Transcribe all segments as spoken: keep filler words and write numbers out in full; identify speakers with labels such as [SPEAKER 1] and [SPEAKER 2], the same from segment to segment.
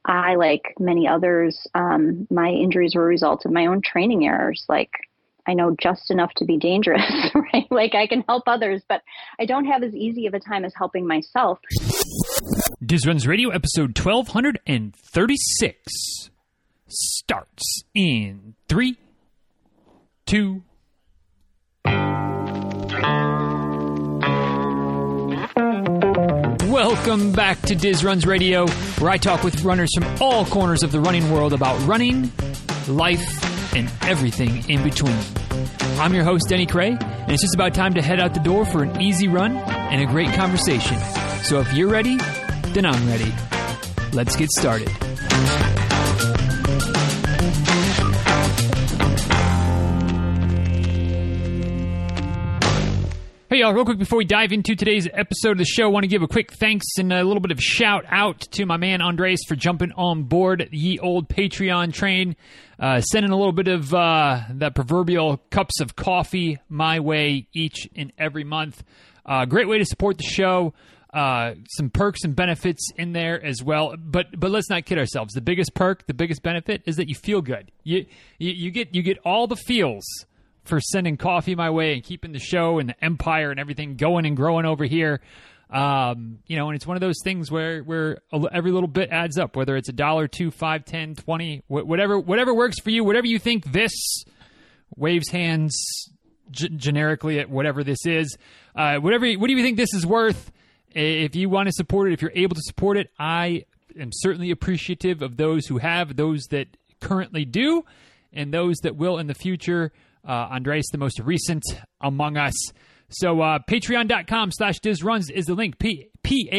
[SPEAKER 1] I, like many others, um, my injuries were a result of my own training errors. Like, I know just enough to be dangerous, right? Like, I can help others, but I don't have as easy of a time as helping myself.
[SPEAKER 2] Diz Runs Radio, episode twelve thirty-six starts in three, two, Welcome back to Diz Runs Radio, where I talk with runners from all corners of the running world about running, life, and everything in between. I'm your host, Denny Cray, and it's just about time to head out the door for an easy run and a great conversation. So if you're ready, then I'm ready. Let's get started. Hey y'all, real quick before we dive into today's episode of the show, I want to give a quick thanks and a little bit of shout out to my man Andres for jumping on board ye old Patreon train, uh, sending a little bit of uh, that proverbial cups of coffee my way each and every month. Uh, great way to support the show. Uh, some perks and benefits in there as well, but but let's not kid ourselves. The biggest perk, the biggest benefit is that you feel good. You you, you get you get all the feels for sending coffee my way and keeping the show and the empire and everything going and growing over here. Um, you know, and it's one of those things where, where every little bit adds up, whether it's a dollar, two, five, ten, twenty, whatever, whatever works for you, whatever you think this waves hands g- generically at whatever this is, uh, whatever, what do you think this is worth? If you want to support it, if you're able to support it, I am certainly appreciative of those who have, those that currently do, and those that will in the future. Uh, Andres, the most recent among us. So uh, patreon.com slash dizruns is the link. P-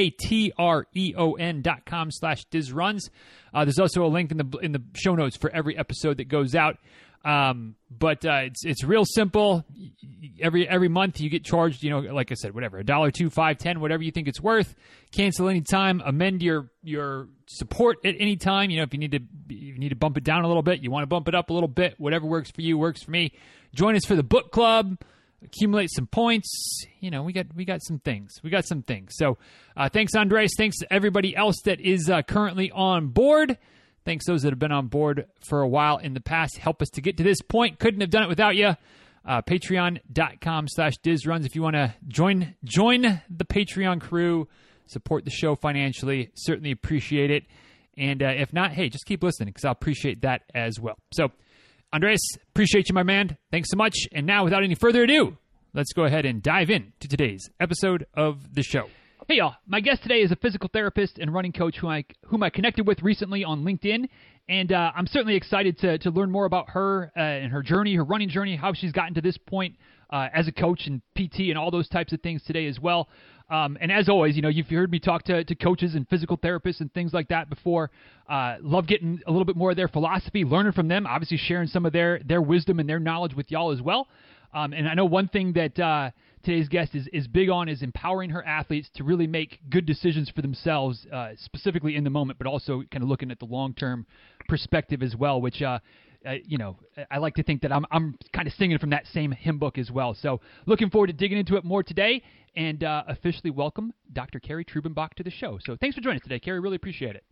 [SPEAKER 2] P-A-T-R-E-O-N dot com slash dizruns. Uh, there's also a link in the in the show notes for every episode that goes out. Um, but uh, it's it's real simple. Every every month you get charged, you know, like I said, whatever, a dollar, two, five, ten, whatever you think it's worth. Cancel any time. Amend your your support at any time. You know, if you need to you need to bump it down a little bit, you want to bump it up a little bit. Whatever works for you works for me. Join us for the book club. Accumulate some points. You know, we got we got some things. We got some things. So, uh, thanks, Andres. Thanks to everybody else that is uh, currently on board. Thanks those that have been on board for a while in the past. Help us to get to this point. Couldn't have done it without you. Uh, Patreon.com slash DizRuns. If you want to join join the Patreon crew, support the show financially, certainly appreciate it. And uh, if not, hey, just keep listening because I'll appreciate that as well. So, Andres, appreciate you, my man. Thanks so much. And now, without any further ado, let's go ahead and dive in to today's episode of the show. Hey, y'all. My guest today is a physical therapist and running coach who I, whom I connected with recently on LinkedIn. And uh, I'm certainly excited to, to learn more about her uh, and her journey, her running journey, how she's gotten to this point uh, as a coach and P T and all those types of things today as well. Um, and as always, you know, you've heard me talk to, to coaches and physical therapists and things like that before. Uh, love getting a little bit more of their philosophy, learning from them, obviously sharing some of their, their wisdom and their knowledge with y'all as well. Um, and I know one thing that uh, today's guest is, is big on is empowering her athletes to really make good decisions for themselves, uh, specifically in the moment, but also kind of looking at the long-term perspective as well, which, uh, uh, you know, I like to think that I'm, I'm kind of singing from that same hymn book as well. So looking forward to digging into it more today and uh, officially welcome Doctor Carrie Trubenbach to the show. So thanks for joining us today, Carrie. Really appreciate it.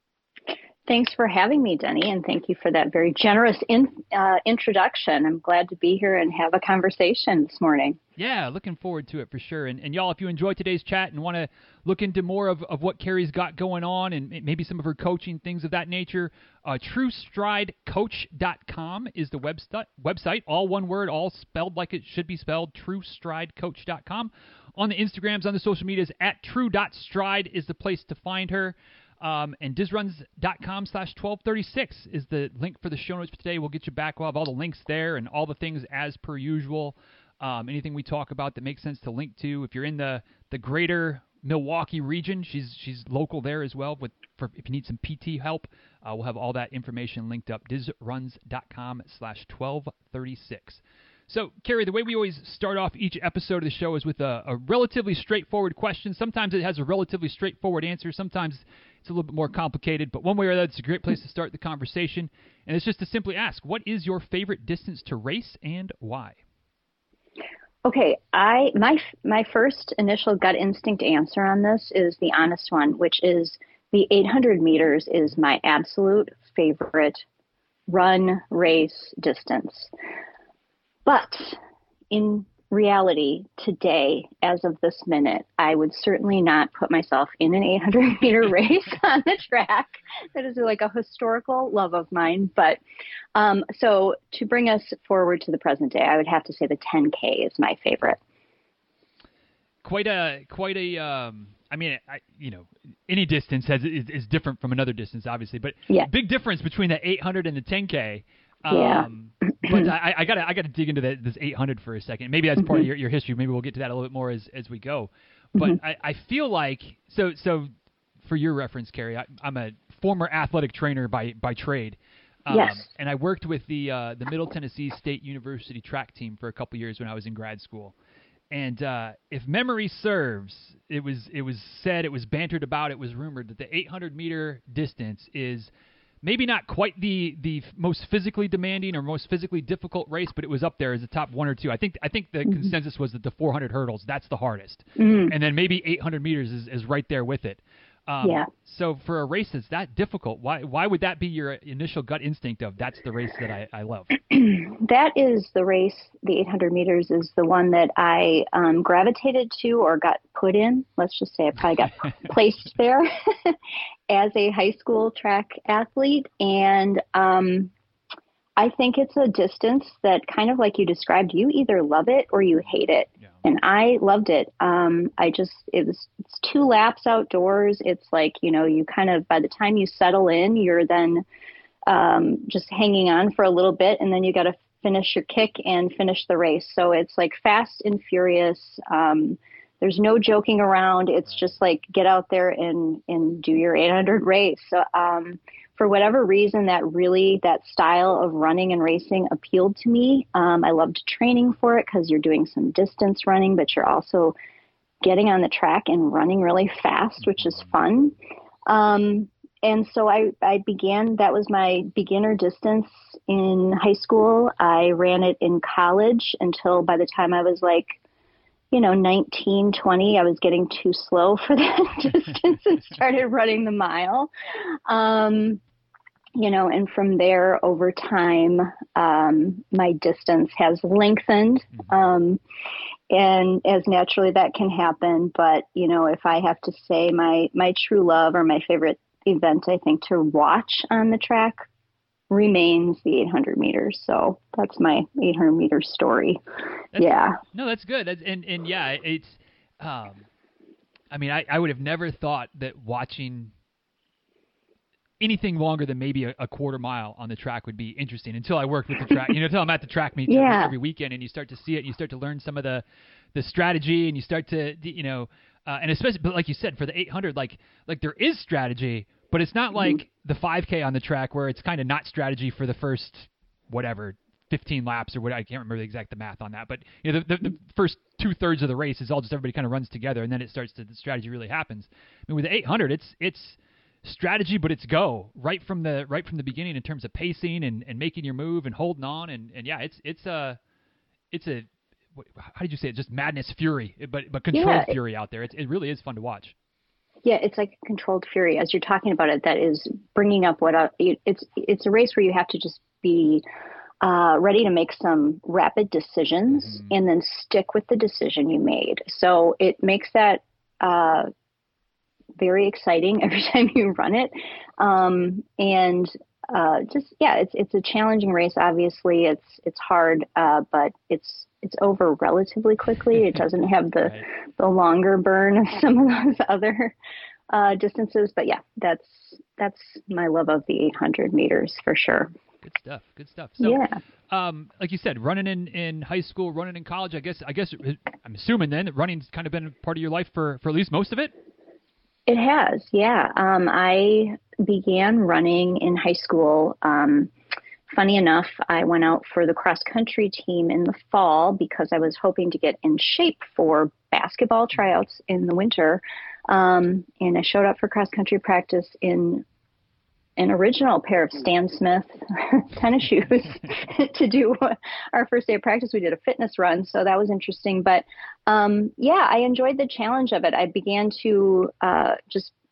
[SPEAKER 1] Thanks for having me, Denny, and thank you for that very generous in, uh, introduction. I'm glad to be here and have a conversation this morning.
[SPEAKER 2] Yeah, looking forward to it for sure. And, and y'all, if you enjoyed today's chat and want to look into more of, of what Carrie's got going on and maybe some of her coaching, things of that nature, uh, true stride coach dot com is the website, website, all one word, all spelled like it should be spelled, true stride coach dot com. On the Instagrams, on the social medias, at true dot stride is the place to find her. Um, and dizruns.com slash 1236 is the link for the show notes for today. We'll get you back. We'll have all the links there and all the things as per usual. Um, anything we talk about that makes sense to link to. If you're in the, the greater Milwaukee region, she's she's local there as well. With for if you need some P T help, uh, we'll have all that information linked up. dizruns.com slash 1236. So, Carrie, the way we always start off each episode of the show is with a, a relatively straightforward question. Sometimes it has a relatively straightforward answer. Sometimes it's a little bit more complicated. But one way or another, it's a great place to start the conversation. And it's just to simply ask, what is your favorite distance to race and why?
[SPEAKER 1] Okay, I my my first initial gut instinct answer on this is the honest one, which is the eight hundred meters is my absolute favorite run race distance. But in reality, today, as of this minute, I would certainly not put myself in an eight hundred meter race on the track. That is like a historical love of mine. But um, so to bring us forward to the present day, I would have to say the ten K is my favorite.
[SPEAKER 2] Quite a, quite a, um, I mean, I, you know, any distance has is, is different from another distance, obviously, but
[SPEAKER 1] yeah.
[SPEAKER 2] Big difference between the eight hundred and the ten K. Um,
[SPEAKER 1] yeah.
[SPEAKER 2] but I, I gotta, I gotta dig into that, this eight hundred for a second. Maybe that's part mm-hmm. of your, your history. Maybe we'll get to that a little bit more as, as we go. But mm-hmm. I, I feel like, so, so for your reference, Carrie, I, I'm a former athletic trainer by, by trade. Um,
[SPEAKER 1] yes.
[SPEAKER 2] And I worked with the, uh, the Middle Tennessee State University track team for a couple years when I was in grad school. And uh, if memory serves, it was it was said, it was bantered about, it was rumored that the eight hundred meter distance is maybe not quite the, the most physically demanding or most physically difficult race, but it was up there as a top one or two. I think I think the mm-hmm. consensus was that the four hundred hurdles, that's the hardest. Mm-hmm. And then maybe eight hundred meters is, is right there with it. Um,
[SPEAKER 1] yeah.
[SPEAKER 2] So for a race that's that difficult, why why would that be your initial gut instinct of that's the race that I, I love?
[SPEAKER 1] That is the race, the eight hundred meters is the one that I um, gravitated to or got put in. Let's just say I probably got placed there as a high school track athlete. And um, I think it's a distance that kind of like you described, you either love it or you hate it. Yeah. And I loved it. Um, I just, it was, it's two laps outdoors. It's like, you know, you kind of, by the time you settle in, you're then um, just hanging on for a little bit and then you got to finish your kick and finish the race. So it's like fast and furious. Um, there's no joking around. It's just like, get out there and, and do your eight hundred race. So, um, for whatever reason, that really, that style of running and racing appealed to me. Um, I loved training for it because you're doing some distance running, but you're also getting on the track and running really fast, which is fun. Um, and so I, I began, that was my beginner distance in high school. I ran it in college until by the time I was like, you know, nineteen, twenty, I was getting too slow for that distance and started running the mile. Um, you know, and from there over time, um, my distance has lengthened. Um, and as naturally that can happen. But, you know, if I have to say my, my true love or my favorite event, I think to watch on the track remains the eight hundred meters. So that's my eight hundred meter story.
[SPEAKER 2] That's,
[SPEAKER 1] yeah.
[SPEAKER 2] No, that's good. That's, and, and yeah, it's, um, I mean, I, I would have never thought that watching anything longer than maybe a, a quarter mile on the track would be interesting until I worked with the track, you know, until I'm at the track meets
[SPEAKER 1] yeah.
[SPEAKER 2] every, every weekend and you start to see it and you start to learn some of the, the strategy and you start to, you know, uh, and especially, but like you said, for the eight hundred, like, like there is strategy, but it's not like mm-hmm. the five K on the track where it's kind of not strategy for the first, whatever, fifteen laps or what, I can't remember the exact the math on that, but you know, the, the, the first two thirds of the race is all just everybody kind of runs together and then it starts to, the strategy really happens. I mean, with the eight hundred, it's, it's strategy, but it's go right from the, right from the beginning in terms of pacing and, and making your move and holding on. And, and yeah, it's, it's a, it's a, how did you say it? Just madness, fury, but, but controlled yeah, fury out there. It's, it really is fun to watch.
[SPEAKER 1] Yeah, it's like controlled fury. As you're talking about it, that is bringing up what uh, it's it's a race where you have to just be uh, ready to make some rapid decisions mm-hmm. and then stick with the decision you made. So it makes that uh, very exciting every time you run it. Um, and uh, just yeah, it's it's a challenging race. Obviously, it's it's hard, uh, but it's it's over relatively quickly. It doesn't have the right. the longer burn of some of those other uh, distances. But yeah, that's that's my love of the eight hundred meters for sure.
[SPEAKER 2] Good stuff. Good stuff. So,
[SPEAKER 1] yeah.
[SPEAKER 2] Um, like you said, running in, in high school, running in college. I guess I guess I'm assuming then that running's kind of been part of your life for, for at least most of it.
[SPEAKER 1] It has, yeah. Um, I began running in high school. Um, funny enough, I went out for the cross country team in the fall because I was hoping to get in shape for basketball tryouts in the winter. Um, and I showed up for cross country practice in an original pair of Stan Smith tennis shoes to do our first day of practice. We did a fitness run, so that was interesting. But um, yeah, I enjoyed the challenge of it. I began to uh, just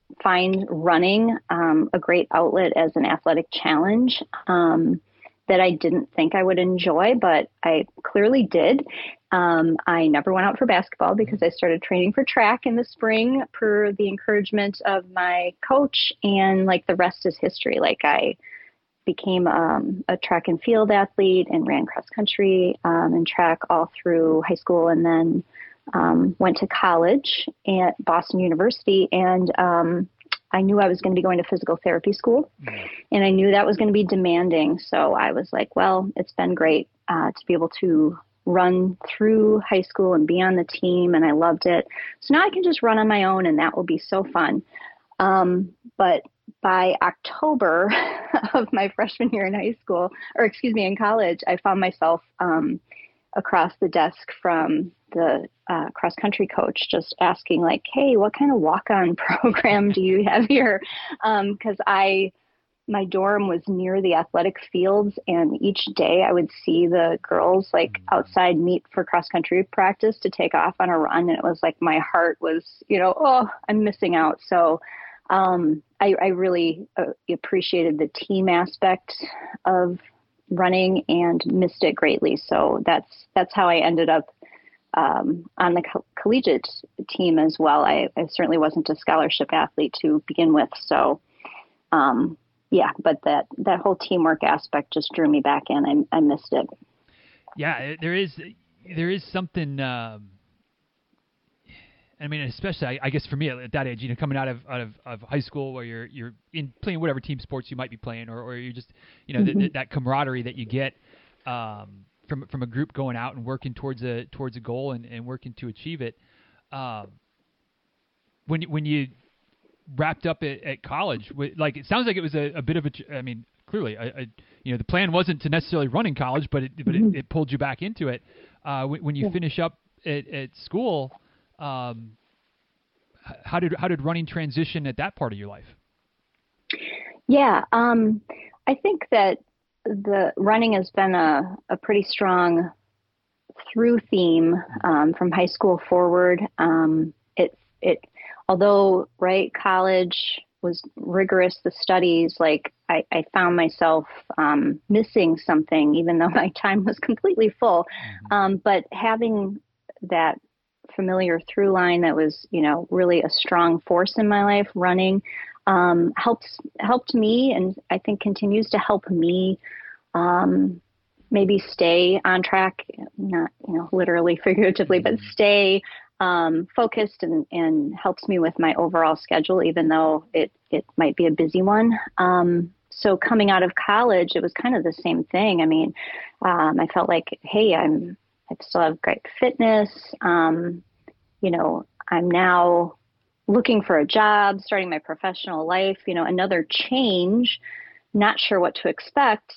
[SPEAKER 1] find running um, a great outlet as an athletic challenge um, that I didn't think I would enjoy, but I clearly did. Um, I never went out for basketball because I started training for track in the spring per the encouragement of my coach, and like the rest is history. Like I became um, a track and field athlete and ran cross country um, and track all through high school, and then um, went to college at Boston University. And um, I knew I was going to be going to physical therapy school, and I knew that was going to be demanding. So I was like, well, it's been great uh, to be able to run through high school and be on the team, and I loved it. So now I can just run on my own, and that will be so fun. Um, but by October of my freshman year in high school, or excuse me, in college, I found myself um, across the desk from the uh, cross country coach, just asking like, hey, what kind of walk-on program do you have here? Um, 'cause I, my dorm was near the athletic fields, and each day I would see the girls like outside meet for cross country practice to take off on a run. And it was like, my heart was, you know, oh, I'm missing out. So um, I, I really uh, appreciated the team aspect of running and missed it greatly. So that's, that's how I ended up um, on the co- collegiate team as well. I, I certainly wasn't a scholarship athlete to begin with. So, um, yeah, but that, that whole teamwork aspect just drew me back in. I, I missed it.
[SPEAKER 2] Yeah, there is, there is something, um, I mean, especially, I, I guess for me at that age, you know, coming out of out of, of high school where you're you're in playing whatever team sports you might be playing, or, or you're just, you know, mm-hmm. th- that camaraderie that you get um, from from a group going out and working towards a towards a goal and, and working to achieve it. Um, when when you wrapped up at, at college, like it sounds like it was a, a bit of a, I mean, clearly, a, a, you know, the plan wasn't to necessarily run in college, but it but mm-hmm. it, it pulled you back into it. Uh, when, when you yeah. finish up at, at school. Um, how did how did running transition at that part of your life?
[SPEAKER 1] Yeah, um, I think that the running has been a, a pretty strong through theme um, from high school forward. Um, it it although right college was rigorous, the studies, like I, I found myself um, missing something, even though my time was completely full. Mm-hmm. Um, but having that familiar through line that was, you know, really a strong force in my life, running, um, helps, helped me. And I think continues to help me, um, maybe stay on track, not, you know, literally figuratively, but stay, um, focused and, and helps me with my overall schedule, even though it, it might be a busy one. Um, so coming out of college, it was kind of the same thing. I mean, um, I felt like, hey, I'm, I still have great fitness. Um, you know, I'm now looking for a job, starting my professional life, you know, another change, not sure what to expect.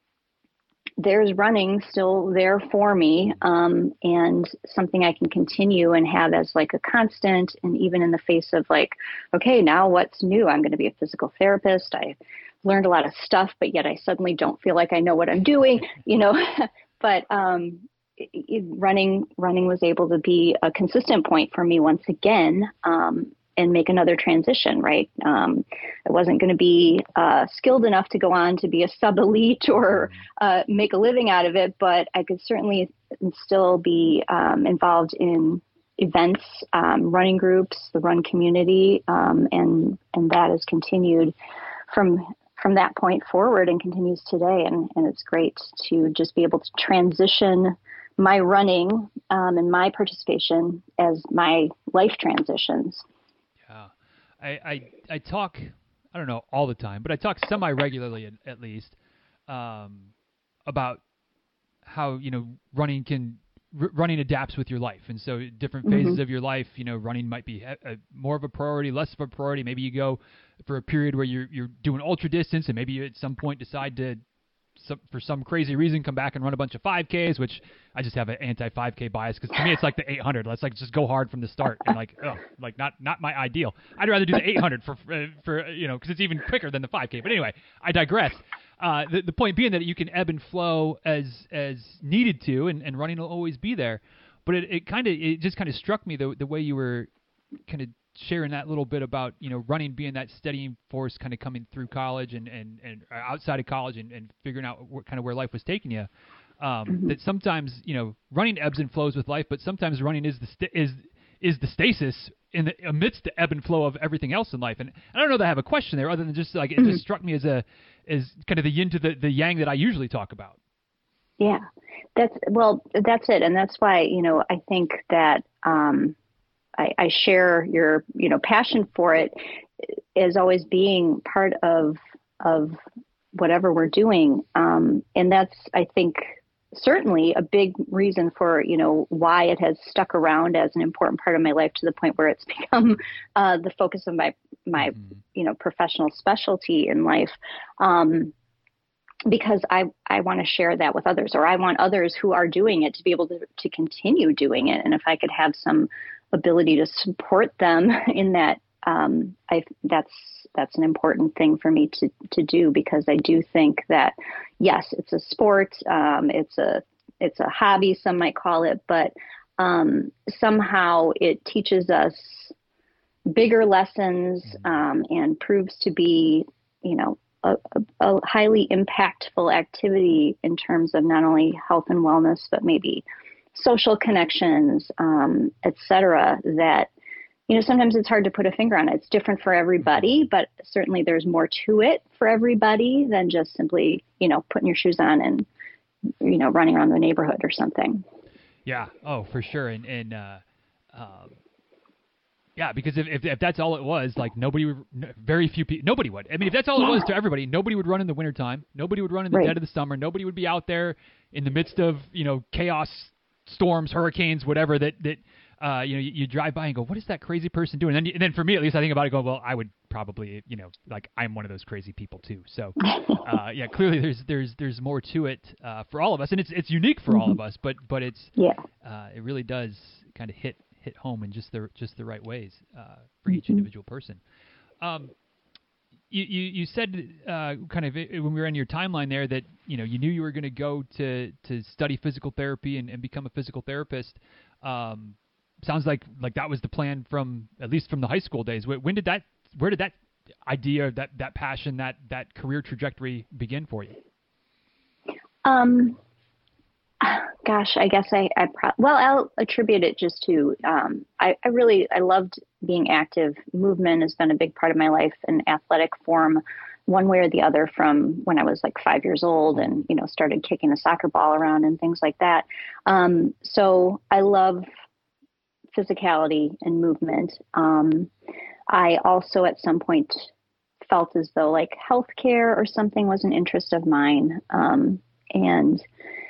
[SPEAKER 1] There's running still there for me, um, and something I can continue and have as like a constant. And even in the face of like, okay, now what's new? I'm going to be a physical therapist. I learned a lot of stuff, but yet I suddenly don't feel like I know what I'm doing, you know, but, um, It, running running was able to be a consistent point for me once again, um, and make another transition, right? Um, I wasn't going to be uh, skilled enough to go on to be a sub-elite or uh, make a living out of it, but I could certainly still be um, involved in events, um, running groups, the run community, um, and and that has continued from from that point forward and continues today. And, and it's great to just be able to transition my running um, and my participation as my life transitions.
[SPEAKER 2] Yeah, I, I, I talk, I don't know all the time, but I talk semi-regularly at, at least um, about how, you know, running can, r- running adapts with your life. And so different phases mm-hmm. of your life, you know, running might be a, a, more of a priority, less of a priority. Maybe you go for a period where you're, you're doing ultra distance, and maybe you at some point decide to, Some, for some crazy reason, come back and run a bunch of five Ks, which I just have an anti five K bias, because to me it's like the eight hundred. Let's like just go hard from the start, and like, oh, like not not my ideal. I'd rather do the eight hundred for for, for you know, because it's even quicker than the five K. But anyway, I digress. Uh, the the point being that you can ebb and flow as as needed to, and, and running will always be there. But it, it kind of it just kind of struck me the the way you were kind of sharing that little bit about, you know, running being that steadying force kind of coming through college and, and, and outside of college and, and figuring out what, kind of where life was taking you. Um,
[SPEAKER 1] Mm-hmm.
[SPEAKER 2] That sometimes, you know, running ebbs and flows with life, but sometimes running is the st- is is the stasis in the amidst the ebb and flow of everything else in life. And I don't know that I have a question there, other than just like it
[SPEAKER 1] Mm-hmm.
[SPEAKER 2] just struck me as a as kind of the yin to the, the yang that I usually talk about.
[SPEAKER 1] Yeah, that's well, that's it, and that's why, you know, I think that um, I, I share your, you know, passion for it as always being part of of whatever we're doing, um, and that's, I think, certainly a big reason for, you know, why it has stuck around as an important part of my life to the point where it's become uh, the focus of my my mm-hmm. you know, professional specialty in life. Um, because I, I want to share that with others, or I want others who are doing it to be able to, to continue doing it. And if I could have some ability to support them in that, um, I, that's, that's an important thing for me to, to do, because I do think that, yes, it's a sport. Um, it's a, it's a hobby, some might call it, but um, somehow it teaches us bigger lessons, um, and proves to be, you know, A, a highly impactful activity in terms of not only health and wellness, but maybe social connections, um, et cetera, that, you know, sometimes it's hard to put a finger on it. It's different for everybody, but certainly there's more to it for everybody than just simply, you know, putting your shoes on and, you know, running around the neighborhood or something.
[SPEAKER 2] Yeah. Oh, for sure. And, and, uh, um, yeah, because if, if if that's all it was, like nobody would, very few people, nobody would. I mean, if that's all yeah. it was to everybody, nobody would run in the wintertime. Nobody would run in the right. dead of the summer. Nobody would be out there in the midst of, you know, chaos, storms, hurricanes, whatever that, that uh, you know, you, you drive by and go, what is that crazy person doing? And then, and then for me, at least, I think about it, go, well, I would probably, you know, like I'm one of those crazy people too. So, uh, yeah, clearly there's there's there's more to it uh, for all of us, and it's it's unique for mm-hmm. all of us, but but it's
[SPEAKER 1] yeah,
[SPEAKER 2] uh, it really does kind of hit. hit home in just the just the right ways uh, for each mm-hmm. individual person. Um, you, you you said uh, kind of when we were on your timeline there that, you know, you knew you were going to go to to study physical therapy and, and become a physical therapist. Um, sounds like like that was the plan from, at least from the high school days. When did that? Where did that idea, that that passion, that that career trajectory begin for you?
[SPEAKER 1] Um. Gosh, I guess I, I pro- well, I'll attribute it just to, um, I, I really, I loved being active. Movement has been a big part of my life in athletic form, one way or the other, from when I was like five years old and, you know, started kicking a soccer ball around and things like that. Um, so I love physicality and movement. Um, I also at some point felt as though like healthcare or something was an interest of mine. Um, and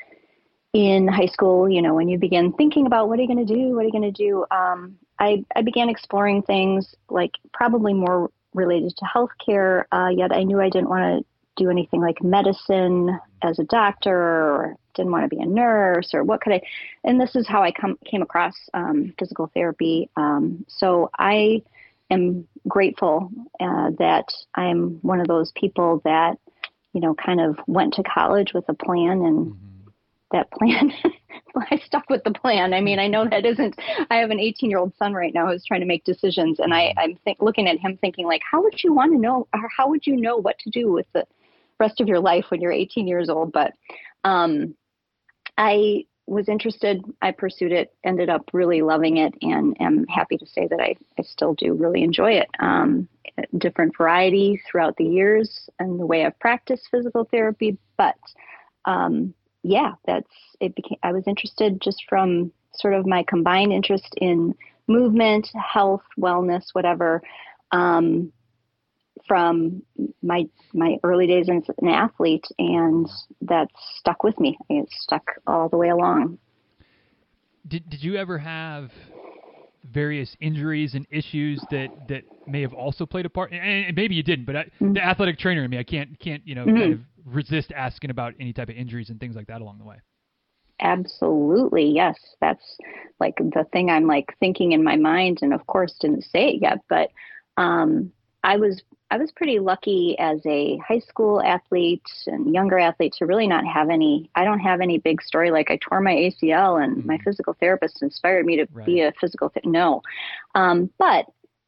[SPEAKER 1] in high school, you know, when you begin thinking about what are you going to do, what are you going to do, um, I, I began exploring things like probably more related to healthcare, uh, yet I knew I didn't want to do anything like medicine as a doctor, or didn't want to be a nurse, or what could I, and this is how I come, came across um, physical therapy. Um, so I am grateful uh, that I'm one of those people that, you know, kind of went to college with a plan, and mm-hmm. that plan, I stuck with the plan. I mean, I know that isn't, I have an eighteen year old son right now who's trying to make decisions. And I, I'm think, looking at him thinking like, how would you want to know, or how would you know what to do with the rest of your life when you're eighteen years old? But um, I was interested, I pursued it, ended up really loving it, and am happy to say that I, I still do really enjoy it. Um, different variety throughout the years and the way I've practiced physical therapy, but um, yeah, that's, it became, I was interested just from sort of my combined interest in movement, health, wellness, whatever, um, from my, my early days as an athlete. And that's stuck with me. It's stuck all the way along.
[SPEAKER 2] Did, did you ever have various injuries and issues that, that may have also played a part? And, and maybe you didn't, but I, mm-hmm. the athletic trainer in me, I can't, can't, you know, mm-hmm. kind of resist asking about any type of injuries and things like that along the way.
[SPEAKER 1] Absolutely. Yes. That's like the thing I'm like thinking in my mind, and of course didn't say it yet, but, um, I was, I was pretty lucky as a high school athlete and younger athlete to really not have any, I don't have any big story. Like I tore my A C L and mm-hmm. my physical therapist inspired me to right. be a physical, th- no. Um, but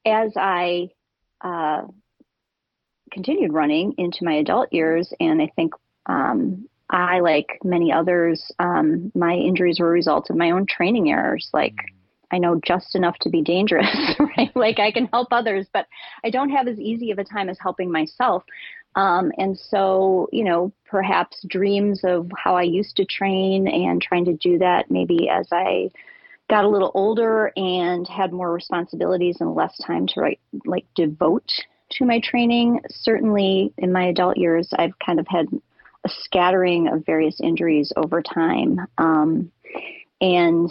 [SPEAKER 1] as I uh, continued running into my adult years, and I think um, I, like many others, um, my injuries were a result of my own training errors. Like, I know just enough to be dangerous, right? Like, I can help others, but I don't have as easy of a time as helping myself. Um, and so, you know, perhaps dreams of how I used to train and trying to do that maybe as I got a little older and had more responsibilities and less time to like, like devote to my training. Certainly in my adult years, I've kind of had a scattering of various injuries over time. Um, and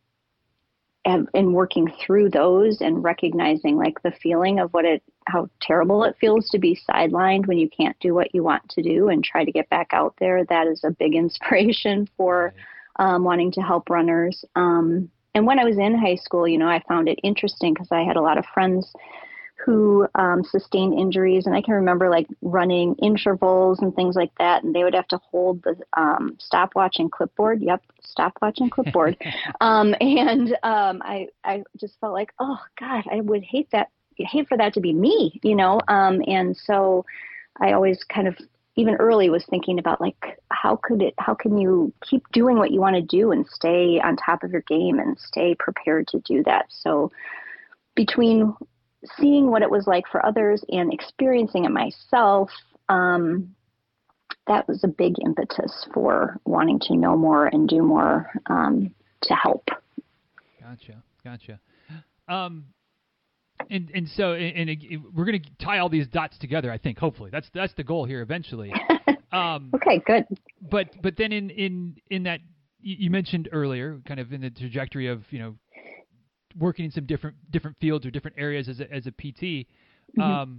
[SPEAKER 1] and, and working through those and recognizing like the feeling of what it, how terrible it feels to be sidelined when you can't do what you want to do and try to get back out there. That is a big inspiration for um, wanting to help runners. Um, and when I was in high school, you know, I found it interesting because I had a lot of friends who um, sustained injuries. And I can remember like running intervals and things like that. And they would have to hold the um, stopwatch and clipboard. Yep. Stopwatch and clipboard. um, and um, I, I just felt like, oh God, I would hate that, hate for that to be me, you know? Um, and so I always kind of, even early was thinking about like, how could it, how can you keep doing what you want to do and stay on top of your game and stay prepared to do that? So between seeing what it was like for others and experiencing it myself, um, that was a big impetus for wanting to know more and do more um, to help.
[SPEAKER 2] Gotcha, gotcha. Um, and and so and, and we're going to tie all these dots together. I think hopefully that's that's the goal here eventually. Um,
[SPEAKER 1] okay, good.
[SPEAKER 2] But but then in in in that you mentioned earlier, kind of in the trajectory of you know. working in some different different fields or different areas as a, as a P T, mm-hmm. um,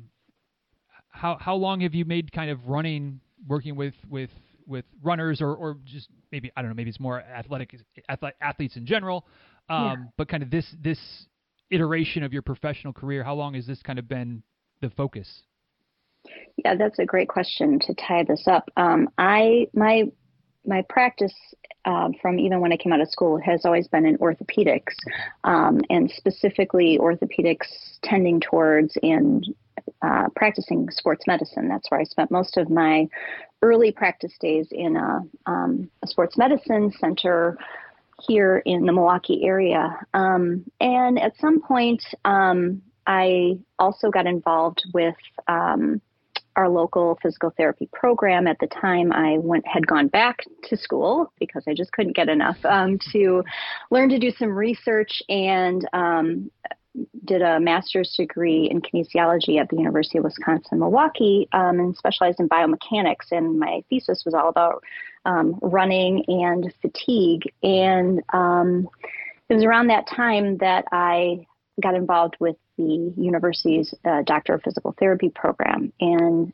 [SPEAKER 2] how how long have you made kind of running, working with with, with runners or, or just maybe I don't know maybe it's more athletic athletes in general, um, yeah. but kind of this this iteration of your professional career, how long has this kind of been the focus?
[SPEAKER 1] Yeah, that's a great question to tie this up. Um, I my my practice uh, from even when I came out of school has always been in orthopedics, um, and specifically orthopedics tending towards and uh, practicing sports medicine. That's where I spent most of my early practice days in a, um, a sports medicine center here in the Milwaukee area. Um, and at some point, um, I also got involved with um, our local physical therapy program. At the time, I went had gone back to school because I just couldn't get enough um, to learn to do some research, and um, did a master's degree in kinesiology at the University of Wisconsin-Milwaukee, um, and specialized in biomechanics. And my thesis was all about um, running and fatigue. And um, it was around that time that I got involved with the university's uh, Doctor of Physical Therapy program. And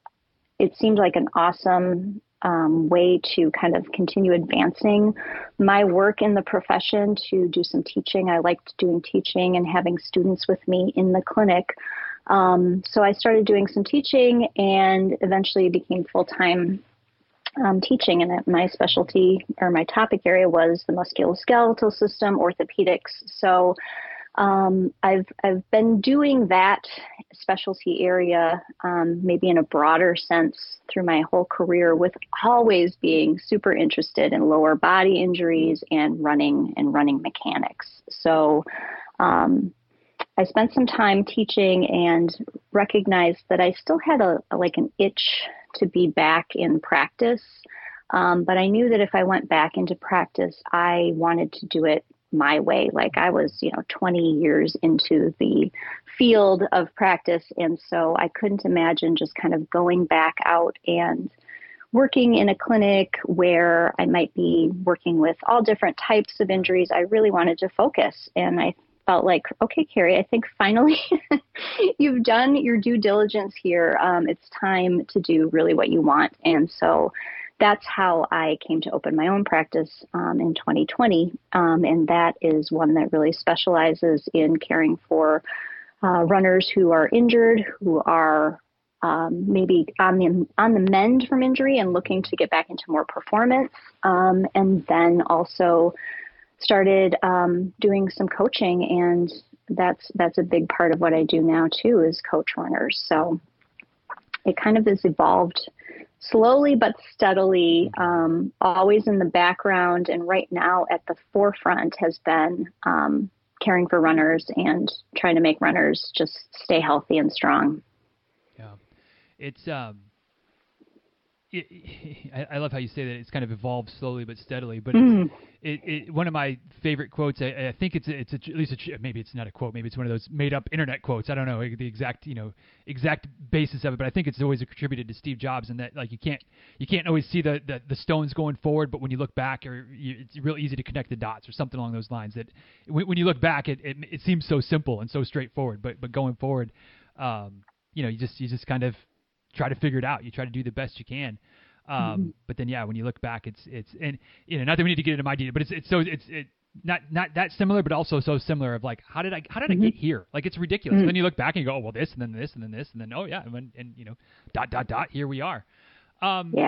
[SPEAKER 1] it seemed like an awesome um, way to kind of continue advancing my work in the profession, to do some teaching. I liked doing teaching and having students with me in the clinic. Um, so I started doing some teaching and eventually became full-time um, teaching. And my specialty or my topic area was the musculoskeletal system, orthopedics. So Um, I've I've been doing that specialty area um, maybe in a broader sense through my whole career, with always being super interested in lower body injuries and running and running mechanics. So um, I spent some time teaching and recognized that I still had a, a like an itch to be back in practice. Um, but I knew that if I went back into practice, I wanted to do it my way. Like I was, you know, twenty years into the field of practice. And so I couldn't imagine just kind of going back out and working in a clinic where I might be working with all different types of injuries. I really wanted to focus. And I felt like, okay, Carrie, I think finally you've done your due diligence here. Um, it's time to do really what you want. And so that's how I came to open my own practice um, in twenty twenty. Um, and that is one that really specializes in caring for uh, runners who are injured, who are um, maybe on the, on the mend from injury and looking to get back into more performance. Um, and then also started um, doing some coaching and that's that's a big part of what I do now too, is coach runners. So it kind of has evolved slowly but steadily, um, always in the background, and right now at the forefront has been um, caring for runners and trying to make runners just stay healthy and strong.
[SPEAKER 2] Yeah, it's um, it, I, I love how you say that it's kind of evolved slowly but steadily. But
[SPEAKER 1] Mm.
[SPEAKER 2] it, it, one of my favorite quotes, I, I think it's a, it's a, at least a, maybe it's not a quote, maybe it's one of those made up internet quotes. I don't know the exact you know exact basis of it, but I think it's always attributed to Steve Jobs, and that like you can't you can't always see the, the, the stones going forward, but when you look back, or you, it's real easy to connect the dots, or something along those lines. That when, when you look back, it, it it seems so simple and so straightforward, but but going forward, um, you know, you just you just kind of try to figure it out. You try to do the best you can. Um, mm-hmm. But then, yeah, when you look back, it's, it's, and, you know, not that we need to get into my detail, but it's, it's so, it's, it, not, not that similar, but also so similar of like, how did I, how did
[SPEAKER 1] mm-hmm.
[SPEAKER 2] I get here? Like, it's ridiculous.
[SPEAKER 1] Mm-hmm.
[SPEAKER 2] And then you look back and you go, oh, well, this, and then this, and then this, and then, oh yeah. And, when, and you know, dot, dot, dot, here we are. Um,
[SPEAKER 1] yeah.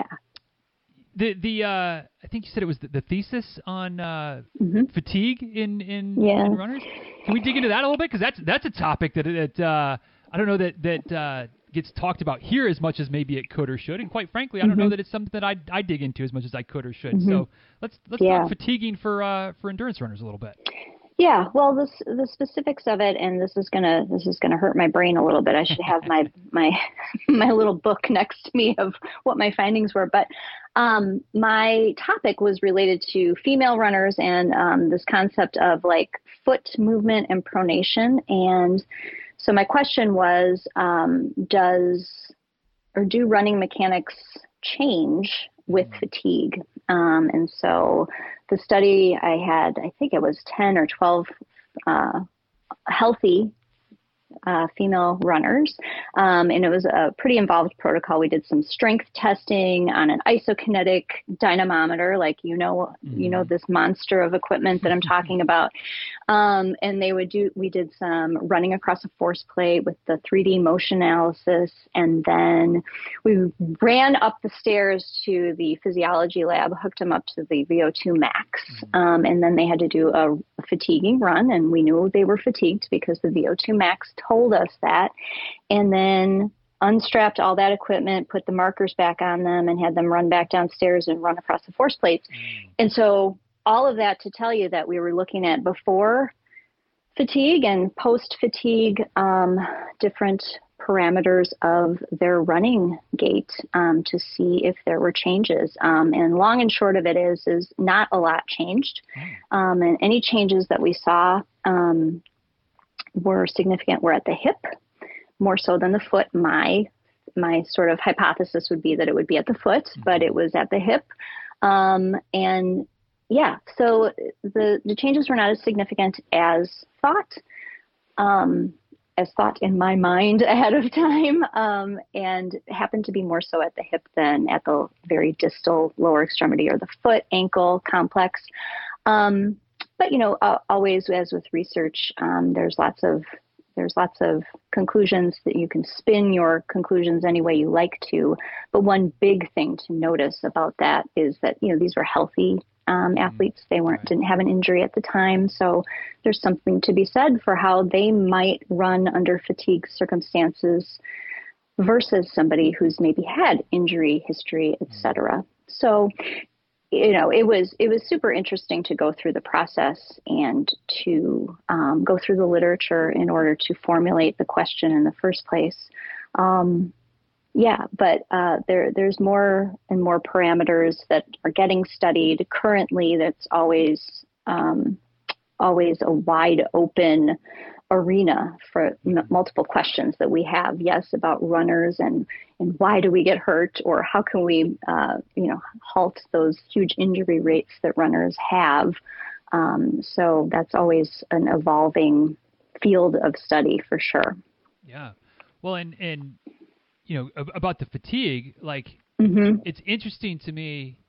[SPEAKER 2] The, the, uh, I think you said it was the, the thesis on, uh,
[SPEAKER 1] mm-hmm.
[SPEAKER 2] fatigue in, in,
[SPEAKER 1] yeah.
[SPEAKER 2] in runners. Can we dig into that a little bit? Cause that's, that's a topic that, that, uh, I don't know that, that, uh, gets talked about here as much as maybe it could or should, and quite frankly, I don't
[SPEAKER 1] mm-hmm.
[SPEAKER 2] know that it's something that I I dig into as much as I could or should.
[SPEAKER 1] Mm-hmm.
[SPEAKER 2] So let's let's
[SPEAKER 1] yeah.
[SPEAKER 2] talk fatiguing for uh, for endurance runners a little bit.
[SPEAKER 1] Yeah, well, this the specifics of it, and this is gonna this is gonna hurt my brain a little bit. I should have my my my little book next to me of what my findings were. But um, my topic was related to female runners and um, this concept of like foot movement and pronation. And so my question was, um, does or do running mechanics change with fatigue? Um, and so the study I had, I think it was ten or twelve uh, healthy uh, female runners. Um, and it was a pretty involved protocol. We did some strength testing on an isokinetic dynamometer, like, you know, mm-hmm. you know, this monster of equipment that I'm talking about. Um, and they would do, we did some running across a force plate with the three D motion analysis. And then we ran up the stairs to the physiology lab, hooked them up to the V O two max. Mm-hmm. Um, and then they had to do a, a fatiguing run, and we knew they were fatigued because the V O two max told us that. And then unstrapped all that equipment, put the markers back on them, and had them run back downstairs and run across the force plates. Mm-hmm. And so all of that to tell you that we were looking at before fatigue and post fatigue, um, different parameters of their running gait um, to see if there were changes. Um, and long and short of it is, is not a lot changed. Um, and any changes that we saw um, were significant were at the hip, more so than the foot. My, my sort of hypothesis would be that it would be at the foot, mm-hmm. but it was at the hip. Um, and Yeah, so the, the changes were not as significant as thought, um, as thought in my mind ahead of time, um, and happened to be more so at the hip than at the very distal lower extremity or the foot ankle complex. Um, but, you know, uh, always as with research, um, there's lots of There's lots of conclusions that you can spin your conclusions any way you like to. But one big thing to notice about that is that, you know, these were healthy Um, athletes. They weren't didn't have an injury at the time. So there's something to be said for how they might run under fatigue circumstances versus somebody who's maybe had injury history, et cetera. So, you know, it was it was super interesting to go through the process and to um, go through the literature in order to formulate the question in the first place. Um, Yeah, but uh, there there's more and more parameters that are getting studied currently. That's always um, always a wide open arena for m- multiple questions that we have. Yes, about runners and and why do we get hurt, or how can we uh, you know halt those huge injury rates that runners have. Um, so that's always an evolving field of study for sure.
[SPEAKER 2] Yeah, well, and and. you know, about the fatigue, like
[SPEAKER 1] mm-hmm.
[SPEAKER 2] it's interesting to me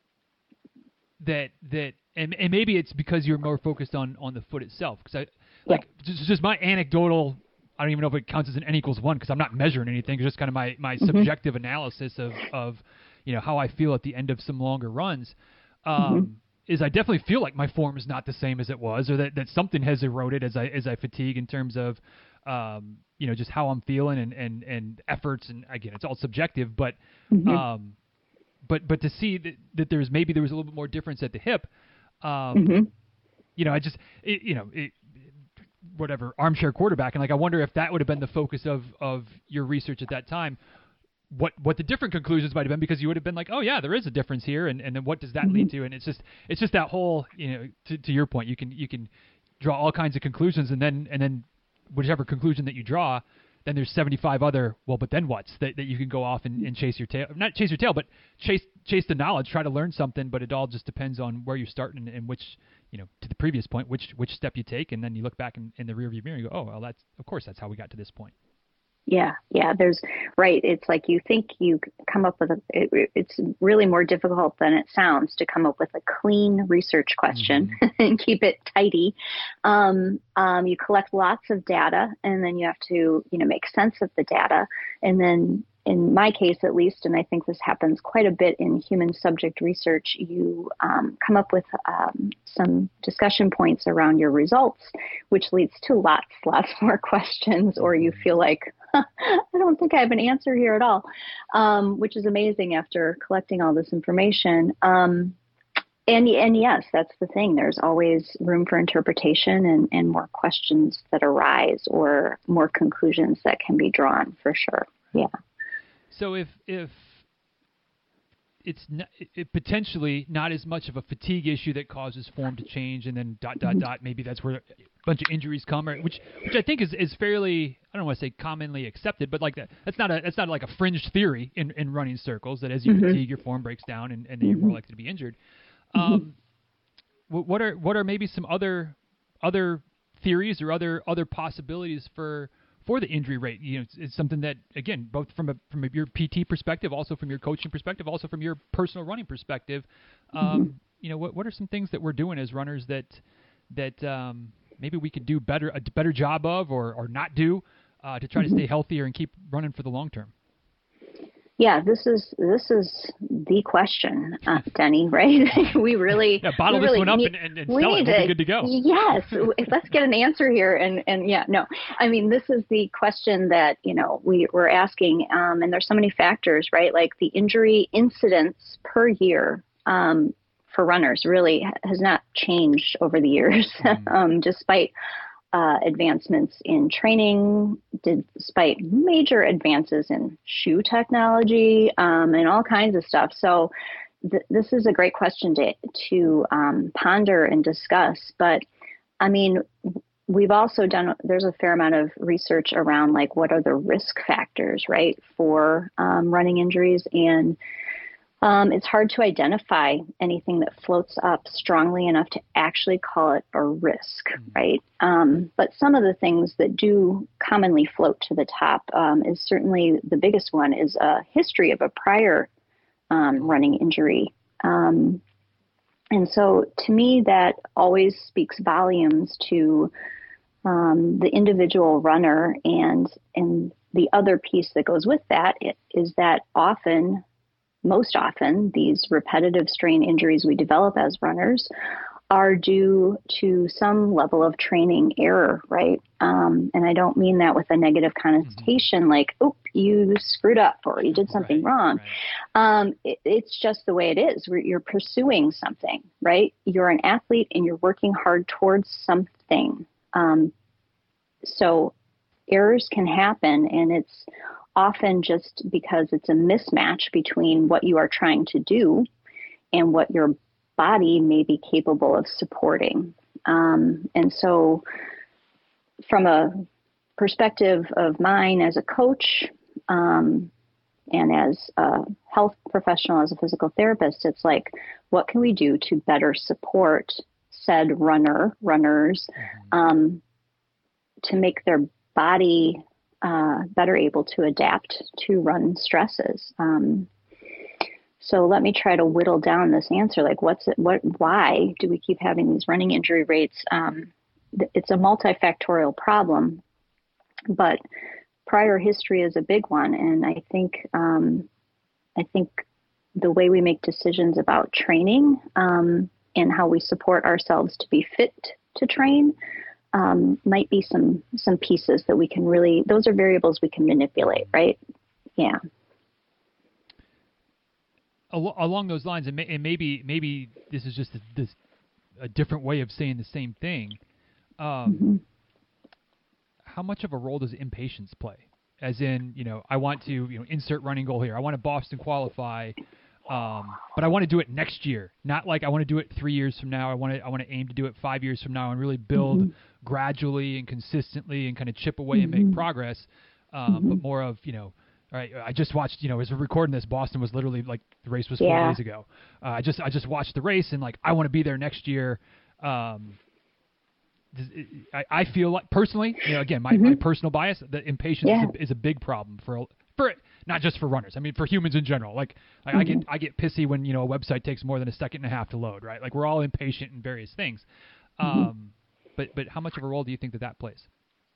[SPEAKER 2] that, that, and, and maybe it's because you're more focused on, on the foot itself. Cause I like, yeah. just, just my anecdotal, I don't even know if it counts as an N equals one, cause I'm not measuring anything. It's just kind of my, my mm-hmm. subjective analysis of, of, you know, how I feel at the end of some longer runs. Um, mm-hmm. is I definitely feel like my form is not the same as it was, or that, that something has eroded as I as I fatigue in terms of um, you know, just how I'm feeling and, and, and efforts. And again, it's all subjective, but
[SPEAKER 1] Mm-hmm.
[SPEAKER 2] um, but but to see that, that there's maybe there was a little bit more difference at the hip. Um,
[SPEAKER 1] Mm-hmm.
[SPEAKER 2] you know, I just it, you know it, whatever armchair quarterback, and like I wonder if that would have been the focus of of your research at that time. What what the different conclusions might have been, because you would have been like, oh yeah, there is a difference here, and, and then what does that
[SPEAKER 1] Mm-hmm.
[SPEAKER 2] lead to? And it's just it's just that whole, you know, to, to your point, you can you can draw all kinds of conclusions, and then and then whichever conclusion that you draw, then there's seventy-five other well, but then what's that, that you can go off and, and chase your tail, not chase your tail, but chase chase the knowledge, try to learn something, but it all just depends on where you're starting and, and which, you know, to the previous point, which which step you take, and then you look back in, in the rearview mirror and you go, oh well, that's of course that's how we got to this point.
[SPEAKER 1] Yeah, yeah, there's right. It's like you think you come up with a, it, it's really more difficult than it sounds to come up with a clean research question mm-hmm. and keep it tidy. Um, um, you collect lots of data, and then you have to, you know, make sense of the data. And then in my case, at least, and I think this happens quite a bit in human subject research, you um, come up with um, some discussion points around your results, which leads to lots, lots more questions, or you feel like, huh, I don't think I have an answer here at all, um, which is amazing after collecting all this information. Um, and, and yes, that's the thing. There's always room for interpretation and, and more questions that arise, or more conclusions that can be drawn, for sure. Yeah.
[SPEAKER 2] So if if it's not, it potentially not as much of a fatigue issue that causes form to change, and then dot dot dot, maybe that's where a bunch of injuries come, or, which which I think is, is fairly, I don't want to say commonly accepted, but like that that's not a that's not like a fringe theory in, in running circles, that as you mm-hmm. fatigue, your form breaks down, and, and then you're more likely to be injured.
[SPEAKER 1] Mm-hmm.
[SPEAKER 2] Um, what are what are maybe some other other theories or other other possibilities for for the injury rate? You know, it's, it's something that, again, both from a from a, your P T perspective, also from your coaching perspective, also from your personal running perspective, um, mm-hmm. you know, what what are some things that we're doing as runners that that um, maybe we could do better a better job of, or or not do, uh, to try mm-hmm. to stay healthier and keep running for the long term?
[SPEAKER 1] Yeah, this is this is the question, uh, Denny. Right? we really
[SPEAKER 2] yeah, bottle
[SPEAKER 1] we
[SPEAKER 2] this
[SPEAKER 1] really
[SPEAKER 2] one up
[SPEAKER 1] need,
[SPEAKER 2] and, and, and sell it. We'll be good to go.
[SPEAKER 1] Yes, let's get an answer here. And and yeah, no, I mean, this is the question that, you know, we we're asking, um, and there's so many factors, right? Like the injury incidence per year um, for runners really has not changed over the years, mm. um, despite. Uh, advancements in training, despite major advances in shoe technology, um, and all kinds of stuff. So th- this is a great question to, to um, ponder and discuss. But I mean, we've also done, there's a fair amount of research around like what are the risk factors, right, for um, running injuries. And Um, it's hard to identify anything that floats up strongly enough to actually call it a risk, right? Um, but some of the things that do commonly float to the top um, is certainly the biggest one is a history of a prior um, running injury. Um, and so to me, that always speaks volumes to um, the individual runner. And, and the other piece that goes with that is that often Most often, these repetitive strain injuries we develop as runners are due to some level of training error, right? Um, and I don't mean that with a negative connotation, mm-hmm. like, "Oop, you screwed up," or "You did something right, wrong." Right. Um, it, it's just the way it is. You're pursuing something, right? You're an athlete and you're working hard towards something. Um, so errors can happen, and it's often just because it's a mismatch between what you are trying to do and what your body may be capable of supporting. Um, and so from a perspective of mine as a coach um, and as a health professional, as a physical therapist, it's like, what can we do to better support said runner, runners, um, to make their body Uh, better able to adapt to run stresses. Um, so let me try to whittle down this answer. Like, what's it? What? Why do we keep having these running injury rates? Um, it's a multifactorial problem, but prior history is a big one, and I think um, I think the way we make decisions about training um, and how we support ourselves to be fit to train um, might be some some pieces that we can really, those are variables we can manipulate, right? Yeah.
[SPEAKER 2] Al- along those lines, and, may- and maybe maybe this is just a, this a different way of saying the same thing. Um,
[SPEAKER 1] Mm-hmm.
[SPEAKER 2] How much of a role does impatience play? As in, you know, I want to, you know, insert running goal here. I want to Boston qualify, um, but I want to do it next year. Not like I want to do it three years from now. I want to I want to aim to do it five years from now and really build
[SPEAKER 1] Mm-hmm.
[SPEAKER 2] gradually and consistently and kind of chip away
[SPEAKER 1] Mm-hmm.
[SPEAKER 2] and make progress. Um,
[SPEAKER 1] Mm-hmm.
[SPEAKER 2] But more of, you know, all right, I just watched, you know, as we're recording this, Boston was literally like the race was four
[SPEAKER 1] Yeah.
[SPEAKER 2] days ago. Uh, I just I just watched the race and like I want to be there next year. Um, I, I feel like personally, you know, again, my,
[SPEAKER 1] Mm-hmm.
[SPEAKER 2] my personal bias, the impatience
[SPEAKER 1] Yeah.
[SPEAKER 2] is, a, is a big problem for for not just for runners. I mean, for humans in general. Like, like
[SPEAKER 1] Mm-hmm.
[SPEAKER 2] I get I get pissy when, you know, a website takes more than a second and a half to load, right? Like we're all impatient in various things.
[SPEAKER 1] Mm-hmm.
[SPEAKER 2] Um, but but how much of a role do you think that that plays?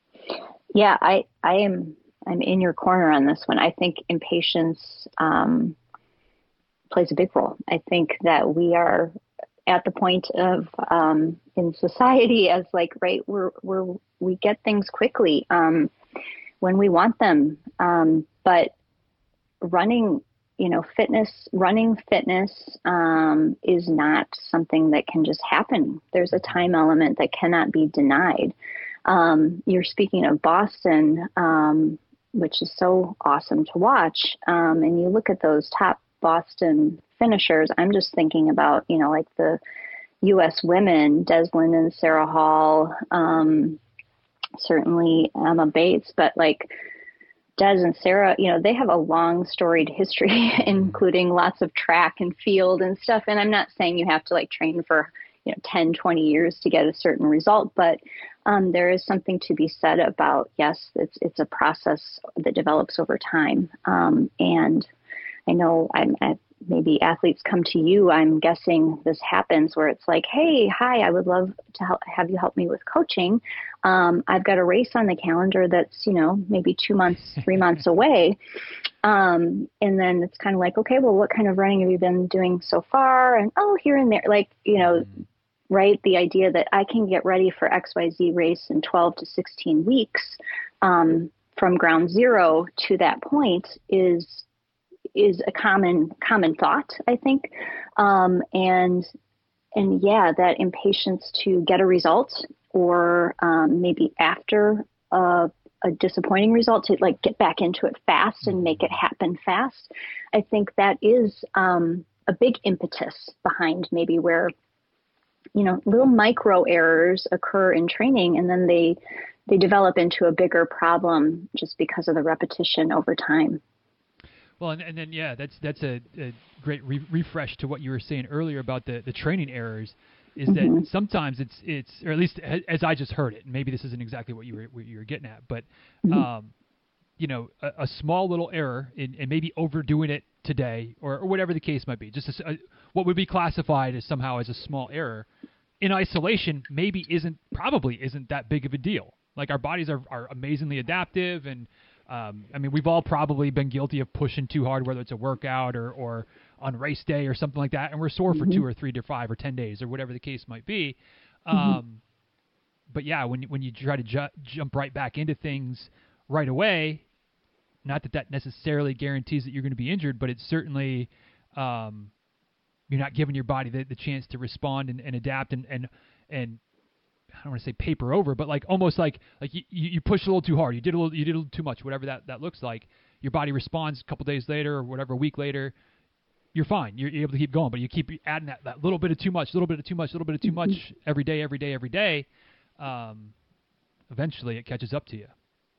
[SPEAKER 1] Yeah, I, I am, I'm in your corner on this one. I think impatience um, plays a big role. I think that we are at the point of um, in society as like, right, we're, we're, we get things quickly um, when we want them. Um, but running, you know, fitness, running fitness um, is not something that can just happen. There's a time element that cannot be denied. Um, you're speaking of Boston, um, which is so awesome to watch. Um, and you look at those top Boston finishers. I'm just thinking about, you know, like the U S women, Deslin and Sarah Hall, um, certainly Emma Bates, but like Des and Sarah, you know, they have a long storied history, including lots of track and field and stuff. And I'm not saying you have to like train for, you know, ten, twenty years to get a certain result, but um, there is something to be said about, yes, it's, it's a process that develops over time. Um, and I know I'm at, maybe athletes come to you. I'm guessing this happens where it's like, hey, hi, I would love to help, have you help me with coaching. Um, I've got a race on the calendar that's, you know, maybe two months, three months away. Um, and then it's kind of like, okay, well, what kind of running have you been doing so far? And, oh, here and there, like, you know, right. The idea that I can get ready for X Y Z race in twelve to sixteen weeks, um, from ground zero to that point is, is a common, common thought, I think. Um, and, and yeah, that impatience to get a result or, um, maybe after a, a disappointing result to like get back into it fast and make it happen fast. I think that is, um, a big impetus behind maybe where, you know, little micro errors occur in training and then they, they develop into a bigger problem just because of the repetition over time.
[SPEAKER 2] Well, and, and then, yeah, that's that's a, a great re- refresh to what you were saying earlier about the, the training errors is
[SPEAKER 1] Mm-hmm.
[SPEAKER 2] that sometimes it's, it's, or at least as, as I just heard it, and maybe this isn't exactly what you were, what you were getting at, but,
[SPEAKER 1] Mm-hmm.
[SPEAKER 2] um, you know, a, a small little error in, and maybe overdoing it today or, or whatever the case might be, just a, a, what would be classified as somehow as a small error in isolation maybe isn't, probably isn't that big of a deal. Like our bodies are, are amazingly adaptive and, Um, I mean, we've all probably been guilty of pushing too hard, whether it's a workout or, or on race day or something like that, and we're sore
[SPEAKER 1] Mm-hmm.
[SPEAKER 2] for two or three to five or ten days or whatever the case might be. Um,
[SPEAKER 1] Mm-hmm.
[SPEAKER 2] But yeah, when when you try to ju- jump right back into things right away, not that that necessarily guarantees that you're going to be injured, but it's certainly um, you're not giving your body the, the chance to respond and, and adapt and and and. I don't want to say paper over, but like almost like like you, you push a little too hard, you did a little you did a little too much, whatever that, that looks like. Your body responds a couple days later or whatever, a week later, you're fine. You're, you're able to keep going, but you keep adding that, that little bit of too much, little bit of too much, little bit of too much every day, every day, every day. Um, eventually, it catches up to you.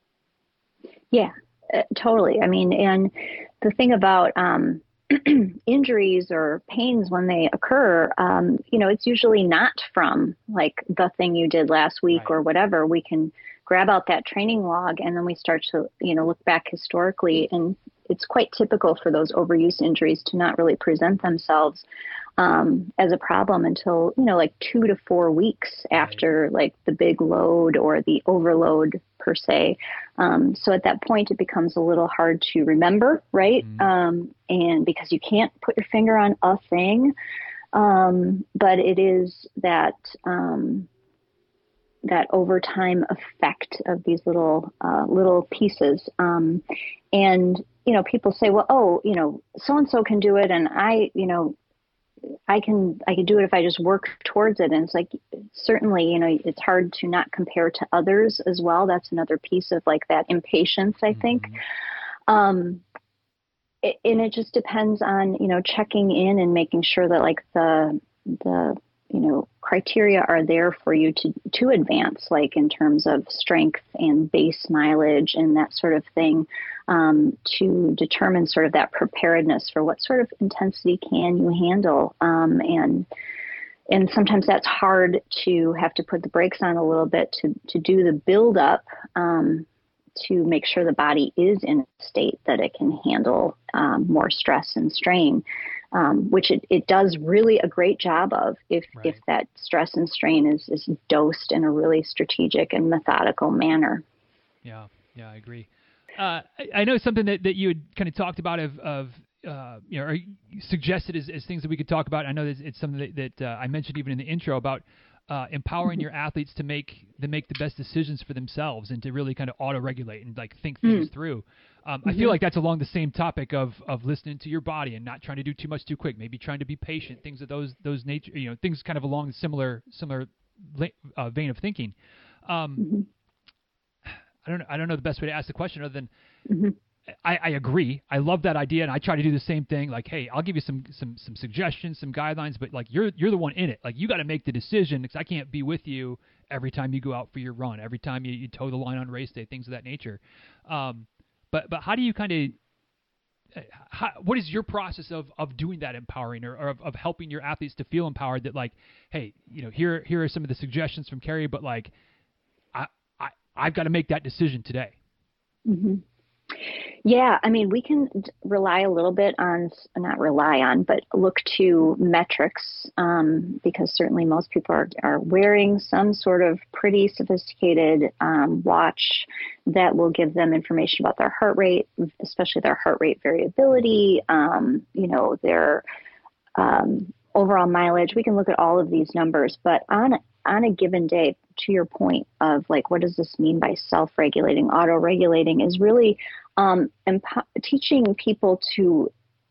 [SPEAKER 1] Yeah, uh, totally. I mean, and the thing about um, injuries or pains when they occur, um, you know, it's usually not from like the thing you did last week
[SPEAKER 2] Right.
[SPEAKER 1] or whatever. We can grab out that training log and then we start to, you know, look back historically, and it's quite typical for those overuse injuries to not really present themselves um, as a problem until, you know, like two to four weeks after like the big load or the overload per se. Um, so at that point, it becomes a little hard to remember, right?
[SPEAKER 2] Mm-hmm.
[SPEAKER 1] Um, and because you can't put your finger on a thing. Um, but it is that, um, that overtime effect of these little, uh, little pieces. Um, and, you know, people say, well, oh, you know, so-and-so can do it. And I, you know, I can, I can do it if I just work towards it. And it's like, certainly, you know, it's hard to not compare to others as well. That's another piece of like that impatience, I think. Mm-hmm. Um, it, and it just depends on, you know, checking in and making sure that like the, the, you know, criteria are there for you to, to advance, like in terms of strength and base mileage and that sort of thing, um, to determine sort of that preparedness for what sort of intensity can you handle. Um, and, and sometimes that's hard to have to put the brakes on a little bit to, to do the build up, um, to make sure the body is in a state that it can handle, um, more stress and strain. Um, which it, it does really a great job of if, right. if that stress and strain is, is dosed in a really strategic and methodical manner.
[SPEAKER 2] Yeah, yeah, I agree. Uh, I, I know something that, that you had kind of talked about of, of uh, you know, or suggested as, as things that we could talk about. I know that it's something that, that uh, I mentioned even in the intro about uh, empowering your athletes to make to make the best decisions for themselves and to really kind of auto-regulate and like think things mm. through. Um, mm-hmm. I feel like that's along the same topic of, of listening to your body and not trying to do too much too quick. Maybe trying to be patient. Things of those those nature, you know, things kind of along the similar similar uh, vein of thinking. Um, mm-hmm. I don't know. I don't know the best way to ask the question other than mm-hmm. I, I agree. I love that idea, and I try to do the same thing. Like, hey, I'll give you some some some suggestions, some guidelines, but like you're you're the one in it. Like you got to make the decision because I can't be with you every time you go out for your run, every time you, you toe the line on race day, things of that nature. Um, But but how do you kind of how, what is your process of, of doing that empowering or, or of, of helping your athletes to feel empowered that like, hey, you know, here here are some of the suggestions from Carrie, but like I, I I've got to make that decision today.
[SPEAKER 1] Mm-hmm. Yeah, I mean, we can rely a little bit on, not rely on, but look to metrics, um, because certainly most people are, are wearing some sort of pretty sophisticated um, watch that will give them information about their heart rate, especially their heart rate variability, um, you know, their um, overall mileage. We can look at all of these numbers, but on on a given day, to your point of like, what does this mean by self-regulating, auto-regulating is really um, emp- teaching people to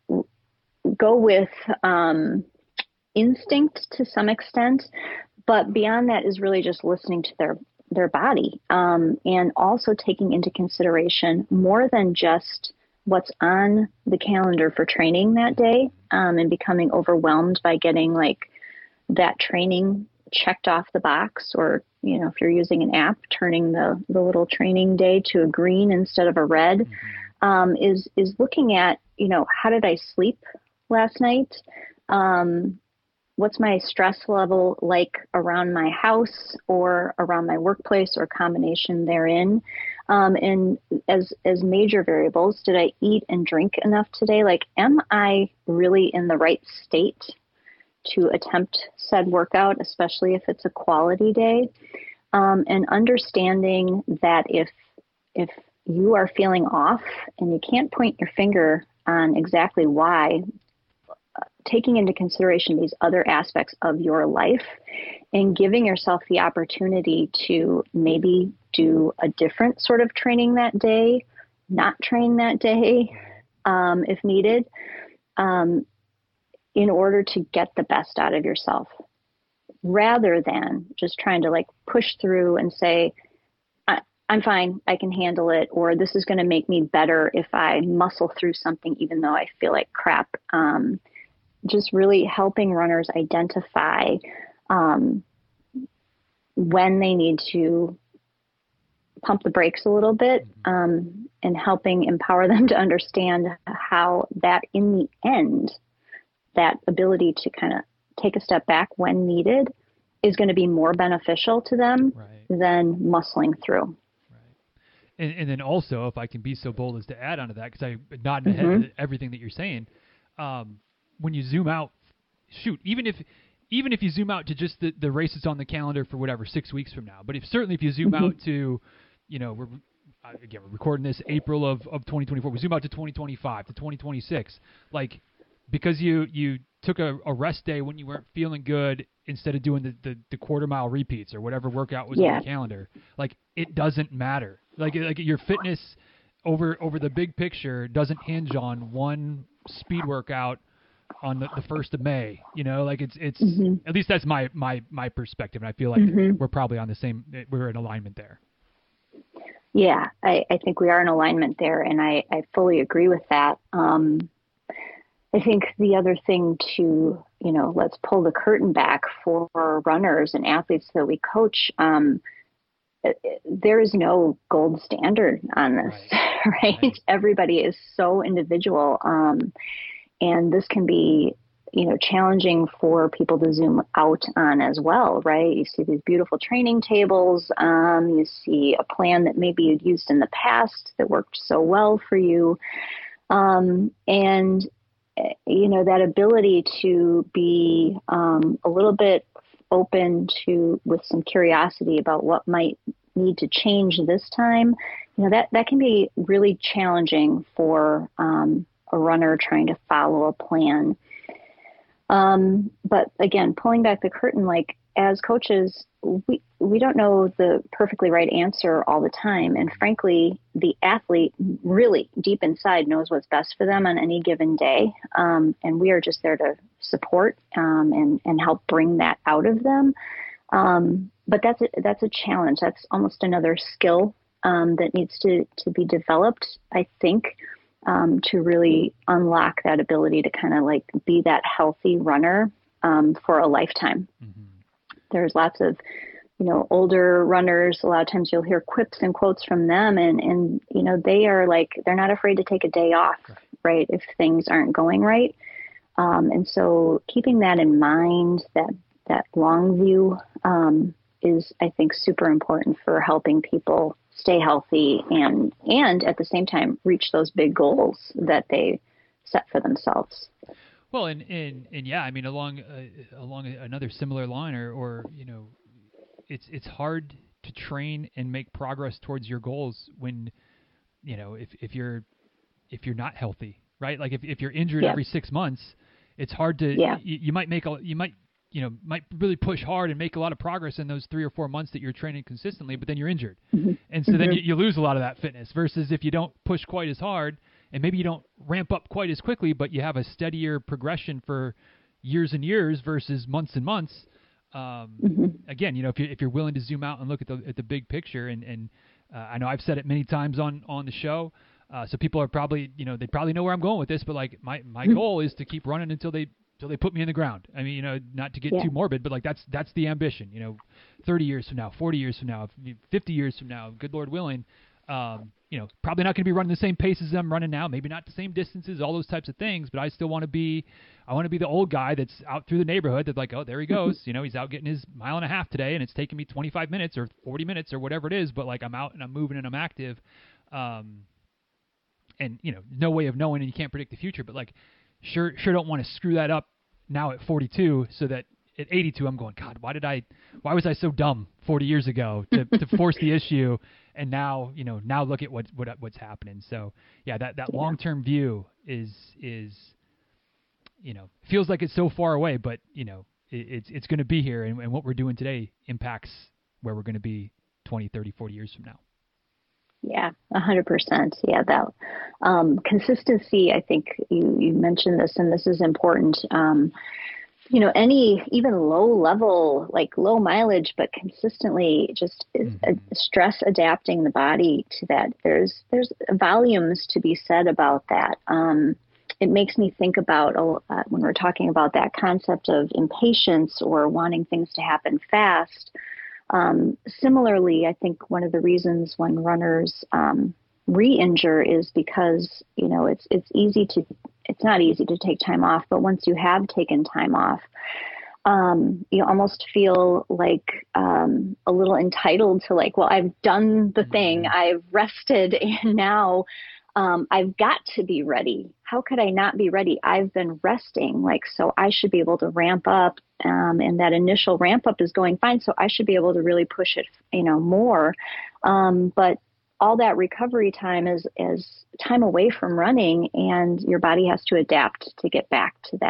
[SPEAKER 1] go with um, instinct to some extent, but beyond that is really just listening to their, their body um, and also taking into consideration more than just what's on the calendar for training that day um, and becoming overwhelmed by getting like that training checked off the box, or, you know, if you're using an app, turning the, the little training day to a green instead of a red, mm-hmm. um, is, is looking at, you know, how did I sleep last night? Um, what's my stress level like around my house or around my workplace or combination therein? Um, and as, as major variables, did I eat and drink enough today? Like, am I really in the right state to attempt said workout, especially if it's a quality day, um, and understanding that if if you are feeling off and you can't point your finger on exactly why, uh, taking into consideration these other aspects of your life and giving yourself the opportunity to maybe do a different sort of training that day, not train that day um, if needed, um, in order to get the best out of yourself, rather than just trying to like push through and say, I, I'm fine, I can handle it, or this is going to make me better if I muscle through something, even though I feel like crap. Um, just really helping runners identify um, when they need to pump the brakes a little bit, um, and helping empower them to understand how that in the end, that ability to kind of take a step back when needed is going to be more beneficial to them right. than muscling through.
[SPEAKER 2] Right. And, and then also, if I can be so bold as to add onto that, because I nod my mm-hmm. head to everything that you're saying, um, when you zoom out, shoot, even if even if you zoom out to just the, the races on the calendar for whatever, six weeks from now, but if certainly if you zoom mm-hmm. out to, you know, we're, again, we're recording this April of, of twenty twenty-four, we zoom out to twenty twenty-five, to twenty twenty-six, like, because you, you took a, a rest day when you weren't feeling good instead of doing the, the, the quarter mile repeats or whatever workout was
[SPEAKER 1] yeah.
[SPEAKER 2] on the calendar. Like, it doesn't matter. Like, like your fitness over over the big picture doesn't hinge on one speed workout on the, the first of May. You know, like it's it's
[SPEAKER 1] mm-hmm.
[SPEAKER 2] at least that's my my my perspective, and I feel like
[SPEAKER 1] mm-hmm.
[SPEAKER 2] we're probably on the same. We're in alignment there.
[SPEAKER 1] Yeah, I, I think we are in alignment there, and I, I fully agree with that. Um, I think the other thing to, you know, let's pull the curtain back for runners and athletes that we coach. Um, there is no gold standard on this, right? right? right. Everybody is so individual. Um, and this can be, you know, challenging for people to zoom out on as well, right? You see these beautiful training tables. Um, you see a plan that maybe you'd used in the past that worked so well for you. Um, and, you know, that ability to be um, a little bit open to, with some curiosity about what might need to change this time, you know, that, that can be really challenging for um, a runner trying to follow a plan. Um, but again, pulling back the curtain, like as coaches, we, we don't know the perfectly right answer all the time. And frankly, the athlete really deep inside knows what's best for them on any given day. Um, and we are just there to support um, and, and help bring that out of them. Um, but that's a, that's a challenge. That's almost another skill um, that needs to, to be developed, I think, um, to really unlock that ability to kind of like be that healthy runner um, for a lifetime. Mm-hmm. There's lots of, you know, older runners. A lot of times you'll hear quips and quotes from them, and, and you know, they are like, they're not afraid to take a day off, right, right if things aren't going right. Um, and so keeping that in mind, that that long view um, is, I think, super important for helping people stay healthy and and at the same time reach those big goals that they set for themselves.
[SPEAKER 2] Well, and and, and yeah, I mean, along uh, along another similar line, or, or you know, it's it's hard to train and make progress towards your goals when, you know, if if you're if you're not healthy, right? Like if, if you're injured yeah. every six months, it's hard to yeah. you, you might make a you might you know, might really push hard and make a lot of progress in those three or four months that you're training consistently, but then you're injured. Mm-hmm. And so mm-hmm. then you, you lose a lot of that fitness versus if you don't push quite as hard and maybe you don't ramp up quite as quickly, but you have a steadier progression for years and years versus months and months. Um, mm-hmm. Again, you know, if you're, if you're willing to zoom out and look at the, at the big picture, and, and uh, I know I've said it many times on, on the show, uh, so people are probably, you know, they probably know where I'm going with this, but like my, my mm-hmm. goal is to keep running until they, So they put me in the ground. I mean, you know, not to get yeah. too morbid, but like that's that's the ambition. You know, thirty years from now, forty years from now, fifty years from now, good Lord willing, um, you know, probably not going to be running the same paces I'm running now. Maybe not the same distances, all those types of things. But I still want to be, I want to be the old guy that's out through the neighborhood that's like, oh, there he goes. You know, he's out getting his mile and a half today, and it's taking me twenty-five minutes or forty minutes or whatever it is. But like I'm out and I'm moving and I'm active. Um, and you know, no way of knowing, and you can't predict the future. But like, sure, sure don't want to screw that up now at forty-two, so that at eighty-two I'm going, God, why did I, why was I so dumb forty years ago to, to force the issue? And now, you know, now look at what, what what's happening. So yeah, that, that yeah. long-term view is, is, you know, feels like it's so far away, but you know, it, it's, it's going to be here. And, and what we're doing today impacts where we're going to be twenty, thirty, forty years from now.
[SPEAKER 1] Yeah, a hundred percent. Yeah, that um, consistency. I think you, you mentioned this, and this is important. Um, you know, any even low level, like low mileage, but consistently just mm-hmm. a, stress adapting the body to that. There's there's volumes to be said about that. Um, it makes me think about uh, when we're talking about that concept of impatience or wanting things to happen fast. Um, similarly, I think one of the reasons when runners um, re-injure is because, you know, it's it's easy to, it's not easy to take time off, but once you have taken time off, um, you almost feel like um, a little entitled to like, well, I've done the thing, I've rested, and now um, I've got to be ready. How could I not be ready? I've been resting, like, so I should be able to ramp up. Um, and that initial ramp up is going fine. So I should be able to really push it, you know, more. Um, but all that recovery time is, is time away from running, and your body has to adapt to get back to that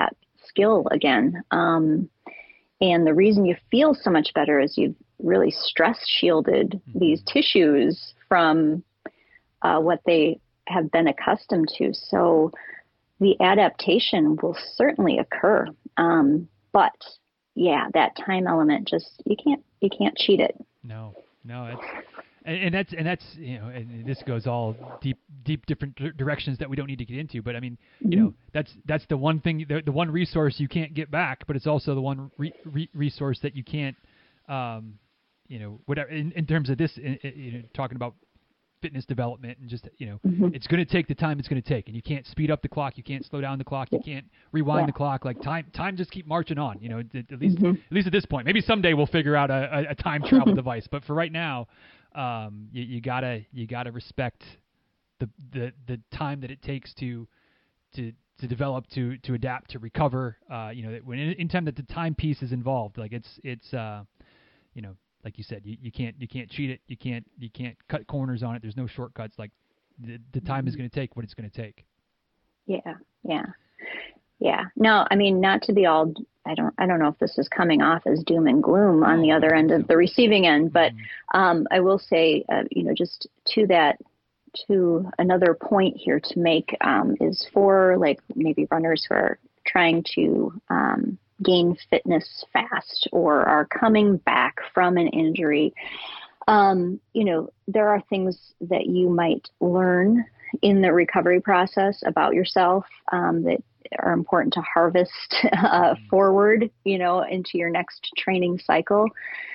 [SPEAKER 1] skill again. Um, and the reason you feel so much better is you've really stress shielded mm-hmm. these tissues from uh, what they have been accustomed to. So the adaptation will certainly occur. Um, but yeah, that time element, just, you can't, you can't cheat it.
[SPEAKER 2] No, no, it's, and, and that's, and that's, you know, and this goes all deep, deep, different d- directions that we don't need to get into. But I mean, mm-hmm. you know, that's, that's the one thing, the, the one resource you can't get back, but it's also the one re- re- resource that you can't, um, you know, whatever, in, in terms of this, in, in, you know, talking about fitness development and just, you know, mm-hmm. it's going to take the time it's going to take, and you can't speed up the clock. You can't slow down the clock. You can't rewind yeah. the clock. Like time, time just keep marching on, you know, at, at least, mm-hmm. at least at this point. Maybe someday we'll figure out a, a, a time travel device, but for right now, um, you, you gotta, you gotta respect the, the, the time that it takes to, to, to develop, to, to adapt, to recover, uh, you know, when in, in time that the time piece is involved, like it's, it's, uh, you know, like you said, you, you can't you can't cheat it. You can't you can't cut corners on it. There's no shortcuts. Like the, the time is going to take what it's going to take.
[SPEAKER 1] Yeah, yeah, yeah. No, I mean, not to be all. I don't I don't know if this is coming off as doom and gloom on oh, the other end of the receiving end, but mm-hmm. um, I will say, uh, you know, just to that, to another point here to make um, is for like maybe runners who are trying to um, gain fitness fast or are coming back from an injury. Um, you know, there are things that you might learn in the recovery process about yourself um, that are important to harvest uh, forward, you know, into your next training cycle.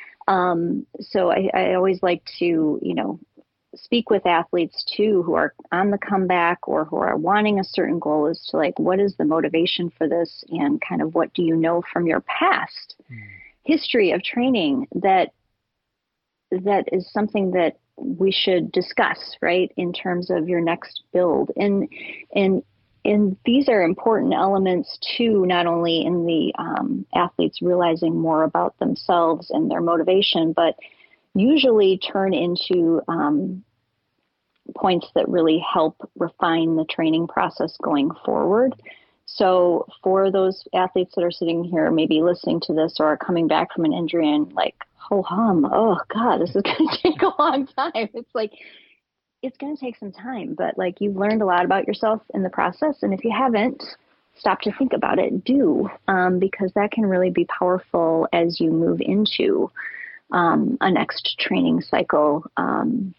[SPEAKER 1] Um, so I, I always like to, you know, speak with athletes too, who are on the comeback or who are wanting a certain goal, is to like, what is the motivation for this? And kind of what do you know from your past mm. history of training that, that is something that we should discuss, right? In terms of your next build. And, and, and these are important elements too, not only in the um, athletes realizing more about themselves and their motivation, but usually turn into um, points that really help refine the training process going forward. So for those athletes that are sitting here, maybe listening to this or are coming back from an injury and like, ho hum, oh God, this is going to take a long time. It's like, it's going to take some time, but like you've learned a lot about yourself in the process. And if you haven't stopped to think about it, do, um, because that can really be powerful as you move into Um, a next training cycle, um,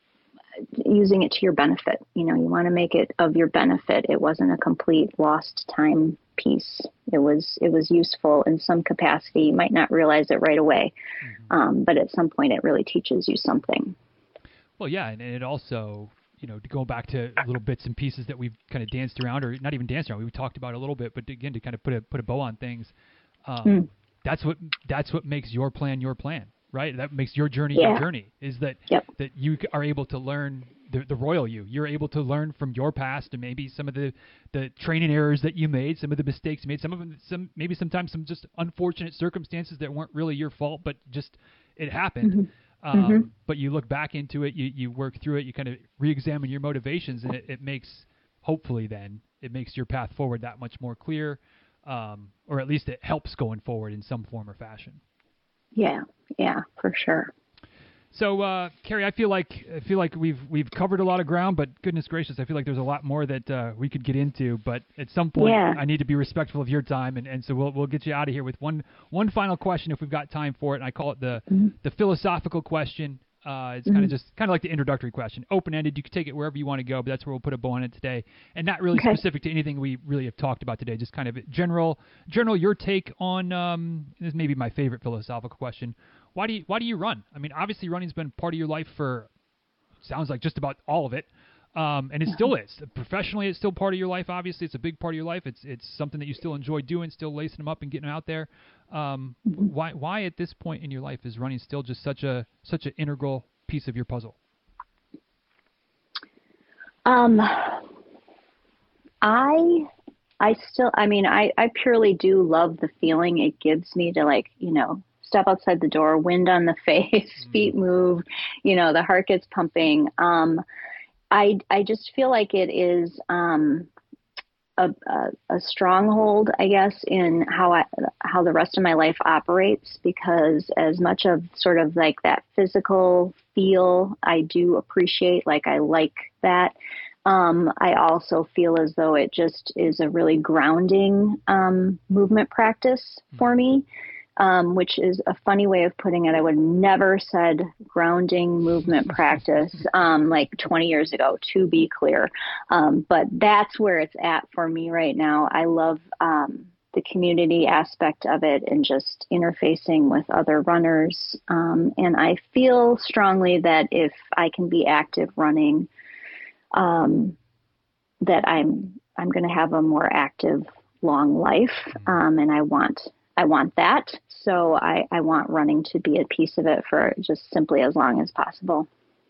[SPEAKER 1] using it to your benefit. You know, you want to make it of your benefit. It wasn't a complete lost time piece. It was, it was useful in some capacity. You might not realize it right away. Mm-hmm. Um, but at some point it really teaches you something.
[SPEAKER 2] Well, yeah. And it also, you know, to go back to little bits and pieces that we've kind of danced around, or not even danced around, we talked about a little bit, but again, to kind of put a, put a bow on things, um, mm. that's what, that's what makes your plan your plan. Right, that makes your journey yeah. your journey. Is that
[SPEAKER 1] yep.
[SPEAKER 2] that you are able to learn the, the royal you. You're able to learn from your past and maybe some of the, the training errors that you made, some of the mistakes you made, some of them, some maybe sometimes some just unfortunate circumstances that weren't really your fault, but just it happened. Mm-hmm. Um, mm-hmm. But you look back into it, you you work through it, you kind of re-examine your motivations, and it, it makes hopefully then it makes your path forward that much more clear, um, or at least it helps going forward in some form or fashion.
[SPEAKER 1] Yeah, yeah, for sure.
[SPEAKER 2] So, uh, Carrie, I feel like I feel like we've we've covered a lot of ground, but goodness gracious, I feel like there's a lot more that uh, we could get into. But at some point,
[SPEAKER 1] yeah.
[SPEAKER 2] I need to be respectful of your time, and, and so we'll we'll get you out of here with one one final question if we've got time for it. And I call it the mm-hmm. the philosophical question. Uh, it's mm-hmm. kind of just kind of like the introductory question, open-ended. You can take it wherever you want to go, but that's where we'll put a bow on it today, and not really okay. specific to anything we really have talked about today. Just kind of general, general. Your take on um, this may be my favorite philosophical question. Why do you why do you run? I mean, obviously, running's been part of your life for sounds like just about all of it, um, and it still is. Professionally, it's still part of your life. Obviously, it's a big part of your life. It's it's something that you still enjoy doing, still lacing them up and getting out there. Um, mm-hmm. Why why at this point in your life is running still just such a such an integral piece of your puzzle?
[SPEAKER 1] Um, I I still I mean I I purely do love the feeling it gives me to, like, you know, step outside the door, wind on the face, mm. feet move, you know, the heart gets pumping. Um, I, I just feel like it is, um, a, a, a stronghold, I guess, in how I, how the rest of my life operates, because as much of sort of like that physical feel, I do appreciate, like, I like that. Um, I also feel as though it just is a really grounding, um, movement practice for me. Um, which is a funny way of putting it. I would never said grounding movement practice um, like twenty years ago, to be clear. Um, but that's where it's at for me right now. I love um, the community aspect of it and just interfacing with other runners. Um, and I feel strongly that if I can be active running, um, that I'm I'm going to have a more active, long life. Um, and I want I want that. So I, I want running to be a piece of it for just simply as long as possible.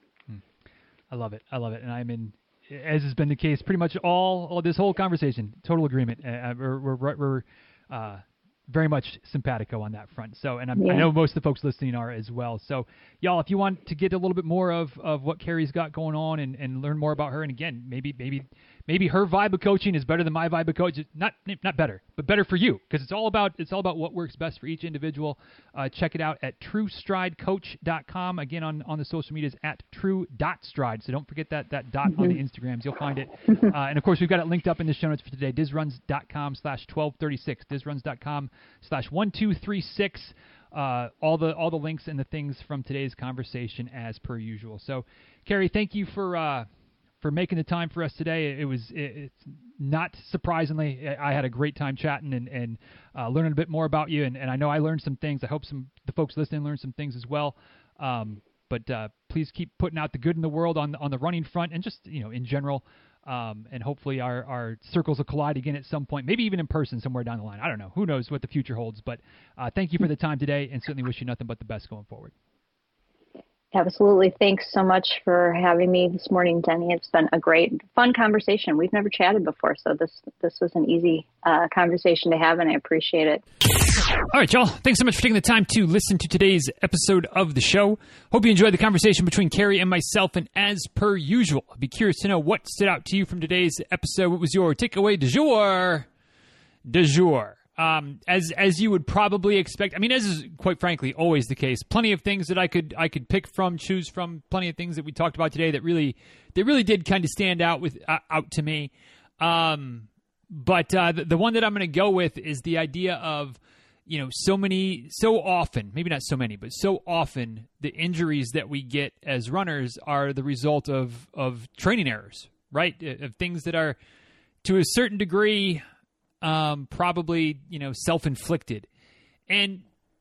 [SPEAKER 2] I love it. I love it. And I'm in, as has been the case, pretty much all, all this whole conversation, total agreement. Uh, we're, we're, we're uh, very much simpatico on that front. So, and I'm, yeah. I know most of the folks listening are as well. So y'all, if you want to get a little bit more of, of what Carrie's got going on and, and learn more about her, and again, maybe, maybe, maybe her vibe of coaching is better than my vibe of coaching. Not, not better, but better for you. Cause it's all about, it's all about what works best for each individual. Uh, check it out at true stride coach dot com. Again, on, on the social medias at true dot stride. So don't forget that, that dot mm-hmm. on the Instagrams, you'll find it. Uh, and of course we've got it linked up in the show notes for today, dizruns.com slash 1236, dizruns.com slash one two three six. Uh, all the all the links and the things from today's conversation as per usual. So, Carrie, thank you for uh, for making the time for us today. It was it, it's not surprisingly, I had a great time chatting and and uh, learning a bit more about you. And, and I know I learned some things. I hope some the folks listening learned some things as well. Um, but uh, please keep putting out the good in the world on on the running front and just you know in general. Um, and hopefully our, our circles will collide again at some point, maybe even in person somewhere down the line. I don't know. Who knows what the future holds, but uh, thank you for the time today and certainly wish you nothing but the best going forward.
[SPEAKER 1] Absolutely. Thanks so much for having me this morning, Denny. It's been a great, fun conversation. We've never chatted before, so this this was an easy uh, conversation to have, and I appreciate it.
[SPEAKER 2] All right, y'all. Thanks so much for taking the time to listen to today's episode of the show. Hope you enjoyed the conversation between Carrie and myself, and as per usual, I'd be curious to know what stood out to you from today's episode. What was your takeaway du jour? Du jour. Um, as as you would probably expect, I mean, as is quite frankly always the case. Plenty of things that I could I could pick from, choose from. Plenty of things that we talked about today that really that really did kind of stand out with uh, out to me. Um, but uh, the, the one that I'm going to go with is the idea of you know so many so often, maybe not so many, but so often the injuries that we get as runners are the result of of training errors, right? Of things that are to a certain degree. Um, probably, you know, self-inflicted. And,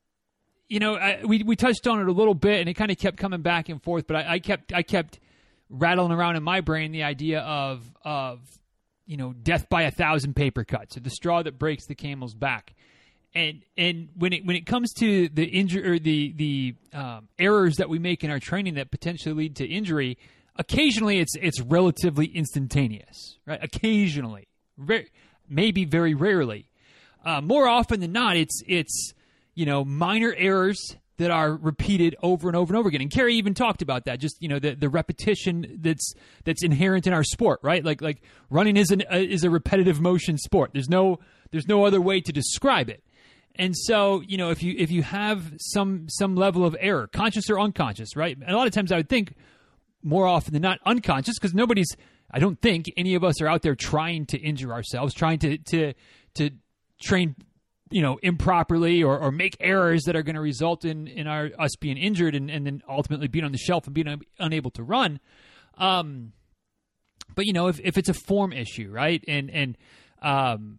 [SPEAKER 2] you know, I, we we touched on it a little bit, and it kind of kept coming back and forth, but I, I kept I kept rattling around in my brain the idea of, of, you know, death by a thousand paper cuts, or the straw that breaks the camel's back. And and when it when it comes to the injury or the the um, errors that we make in our training that potentially lead to injury, occasionally it's it's relatively instantaneous, right? Occasionally, very. Maybe very rarely. Uh, more often than not, it's it's you know minor errors that are repeated over and over and over again. And Carrie even talked about that. Just you know the, the repetition that's that's inherent in our sport, right? Like like running is an uh, is a repetitive motion sport. There's no there's no other way to describe it. And so you know if you if you have some some level of error, conscious or unconscious, right? And a lot of times I would think more often than not unconscious, because nobody's. I don't think any of us are out there trying to injure ourselves, trying to to to train, you know, improperly or, or make errors that are going to result in, in our us being injured and, and then ultimately being on the shelf and being un, unable to run. Um, but you know, if, if it's a form issue, right, and and um,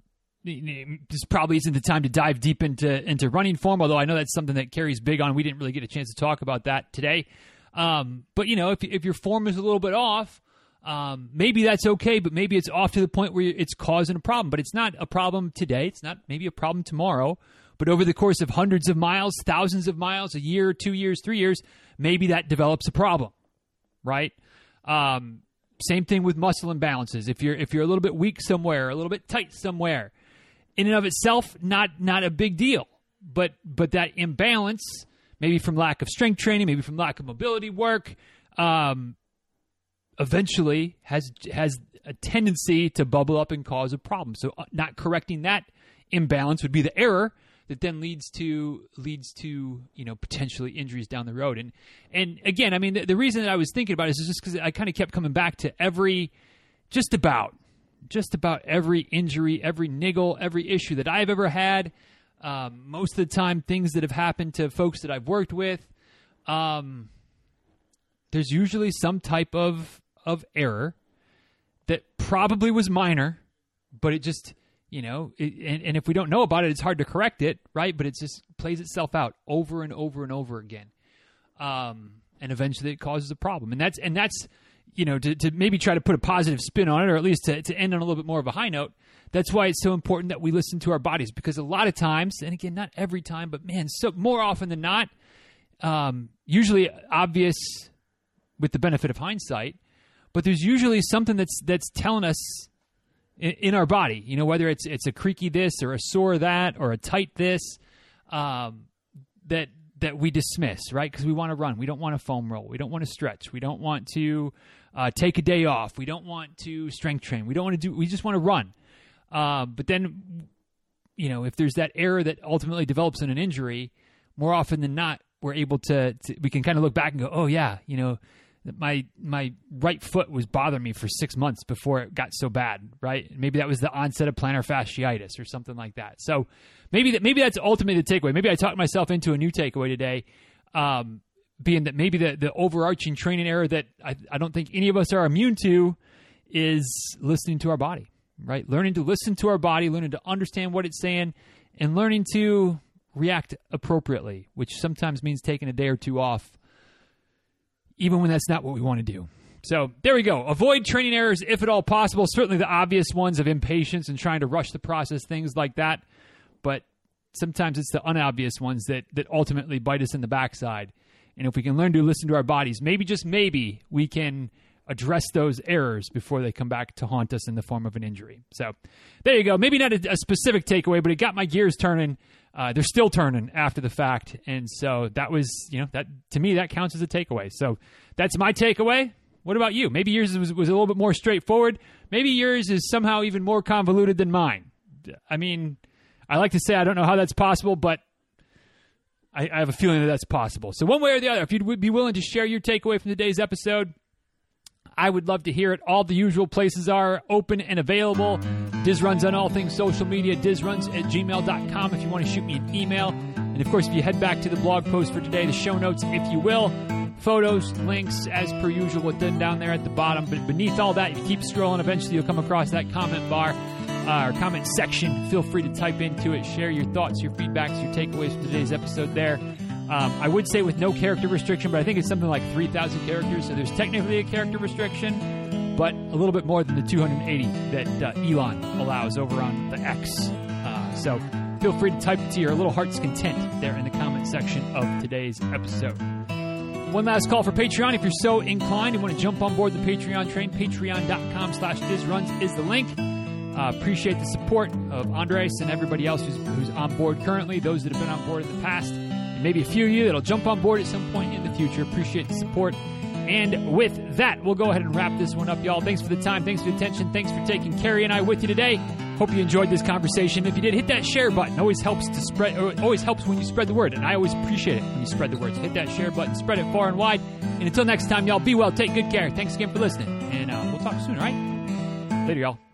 [SPEAKER 2] this probably isn't the time to dive deep into into running form. Although I know that's something that Carrie's big on. We didn't really get a chance to talk about that today. Um, but you know, if if your form is a little bit off. Um, maybe that's okay, but maybe it's off to the point where it's causing a problem. But it's not a problem today. It's not maybe a problem tomorrow. But over the course of hundreds of miles, thousands of miles, a year, two years, three years, maybe that develops a problem, right? Um, same thing with muscle imbalances. If you're if you're a little bit weak somewhere, a little bit tight somewhere, in and of itself, not not a big deal. But but that imbalance, maybe from lack of strength training, maybe from lack of mobility work, um, eventually has has a tendency to bubble up and cause a problem. So not correcting that imbalance would be the error that then leads to leads to you know potentially injuries down the road. And and again, I mean, the, the reason that I was thinking about it is just because I kind of kept coming back to every, just about, just about every injury, every niggle, every issue that I've ever had. Um, most of the time, things that have happened to folks that I've worked with, um, there's usually some type of of error that probably was minor, but it just You know, it, and, and if we don't know about it, it's hard to correct it, right? But it just plays itself out over and over and over again, um, and eventually it causes a problem. And that's and that's you know to, to maybe try to put a positive spin on it, or at least to, to end on a little bit more of a high note. That's why it's so important that we listen to our bodies, because a lot of times, and again, not every time, but man, so more often than not, um, usually obvious with the benefit of hindsight, but there's usually something that's that's telling us in, in our body, you know, whether it's it's a creaky this or a sore that or a tight this, um, that that we dismiss, right? Because we want to run, we don't want to foam roll, we don't want to stretch, we don't want to uh, take a day off, we don't want to strength train, we don't want to do, we just want to run. Uh, but then, you know, if there's that error that ultimately develops in an injury, more often than not, we're able to, to we can kind of look back and go, oh yeah, you know, my my right foot was bothering me for six months before it got so bad, right? Maybe that was the onset of plantar fasciitis or something like that. So maybe that maybe that's ultimately the takeaway. Maybe I talked myself into a new takeaway today, um, being that maybe the, the overarching training error that I, I don't think any of us are immune to is listening to our body, right? Learning to listen to our body, learning to understand what it's saying, and learning to react appropriately, which sometimes means taking a day or two off, even when that's not what we want to do. So there we go. Avoid training errors if at all possible. Certainly the obvious ones of impatience and trying to rush the process, things like that. But sometimes it's the unobvious ones that, that ultimately bite us in the backside. And if we can learn to listen to our bodies, maybe, just maybe, we can address those errors before they come back to haunt us in the form of an injury. So there you go. Maybe not a, a specific takeaway, but it got my gears turning. Uh, they're still turning after the fact. And so that was, you know, that to me, that counts as a takeaway. So that's my takeaway. What about you? Maybe yours was, was a little bit more straightforward. Maybe yours is somehow even more convoluted than mine. I mean, I like to say I don't know how that's possible, but I, I have a feeling that that's possible. So one way or the other, if you'd be willing to share your takeaway from today's episode, I would love to hear it. All the usual places are open and available. Diz Runs on all things social media, dizruns at gmail dot com if you want to shoot me an email. And of course, if you head back to the blog post for today, the show notes, if you will, photos, links, as per usual, with them down there at the bottom. But beneath all that, if you keep scrolling, eventually you'll come across that comment bar uh, or comment section. Feel free to type into it, share your thoughts, your feedbacks, your takeaways from today's episode there. Um, I would say with no character restriction, but I think it's something like three thousand characters, so there's technically a character restriction, but a little bit more than the two hundred eighty that uh, Elon allows over on the X. Uh, so feel free to type it to your little heart's content there in the comment section of today's episode. One last call for Patreon. If you're so inclined and want to jump on board the Patreon train, patreon.com slash dizruns is the link. Uh, appreciate the support of Andres and everybody else who's, who's on board currently, those that have been on board in the past, and maybe a few of you that'll jump on board at some point in the future. Appreciate the support. And with that, we'll go ahead and wrap this one up, y'all. Thanks for the time. Thanks for the attention. Thanks for taking Carrie and I with you today. Hope you enjoyed this conversation. If you did, hit that share button. Always helps to spread. Or always helps when you spread the word, and I always appreciate it when you spread the word. So hit that share button, spread it far and wide. And until next time, y'all, be well, take good care. Thanks again for listening, and uh, we'll talk soon. All right, later, y'all.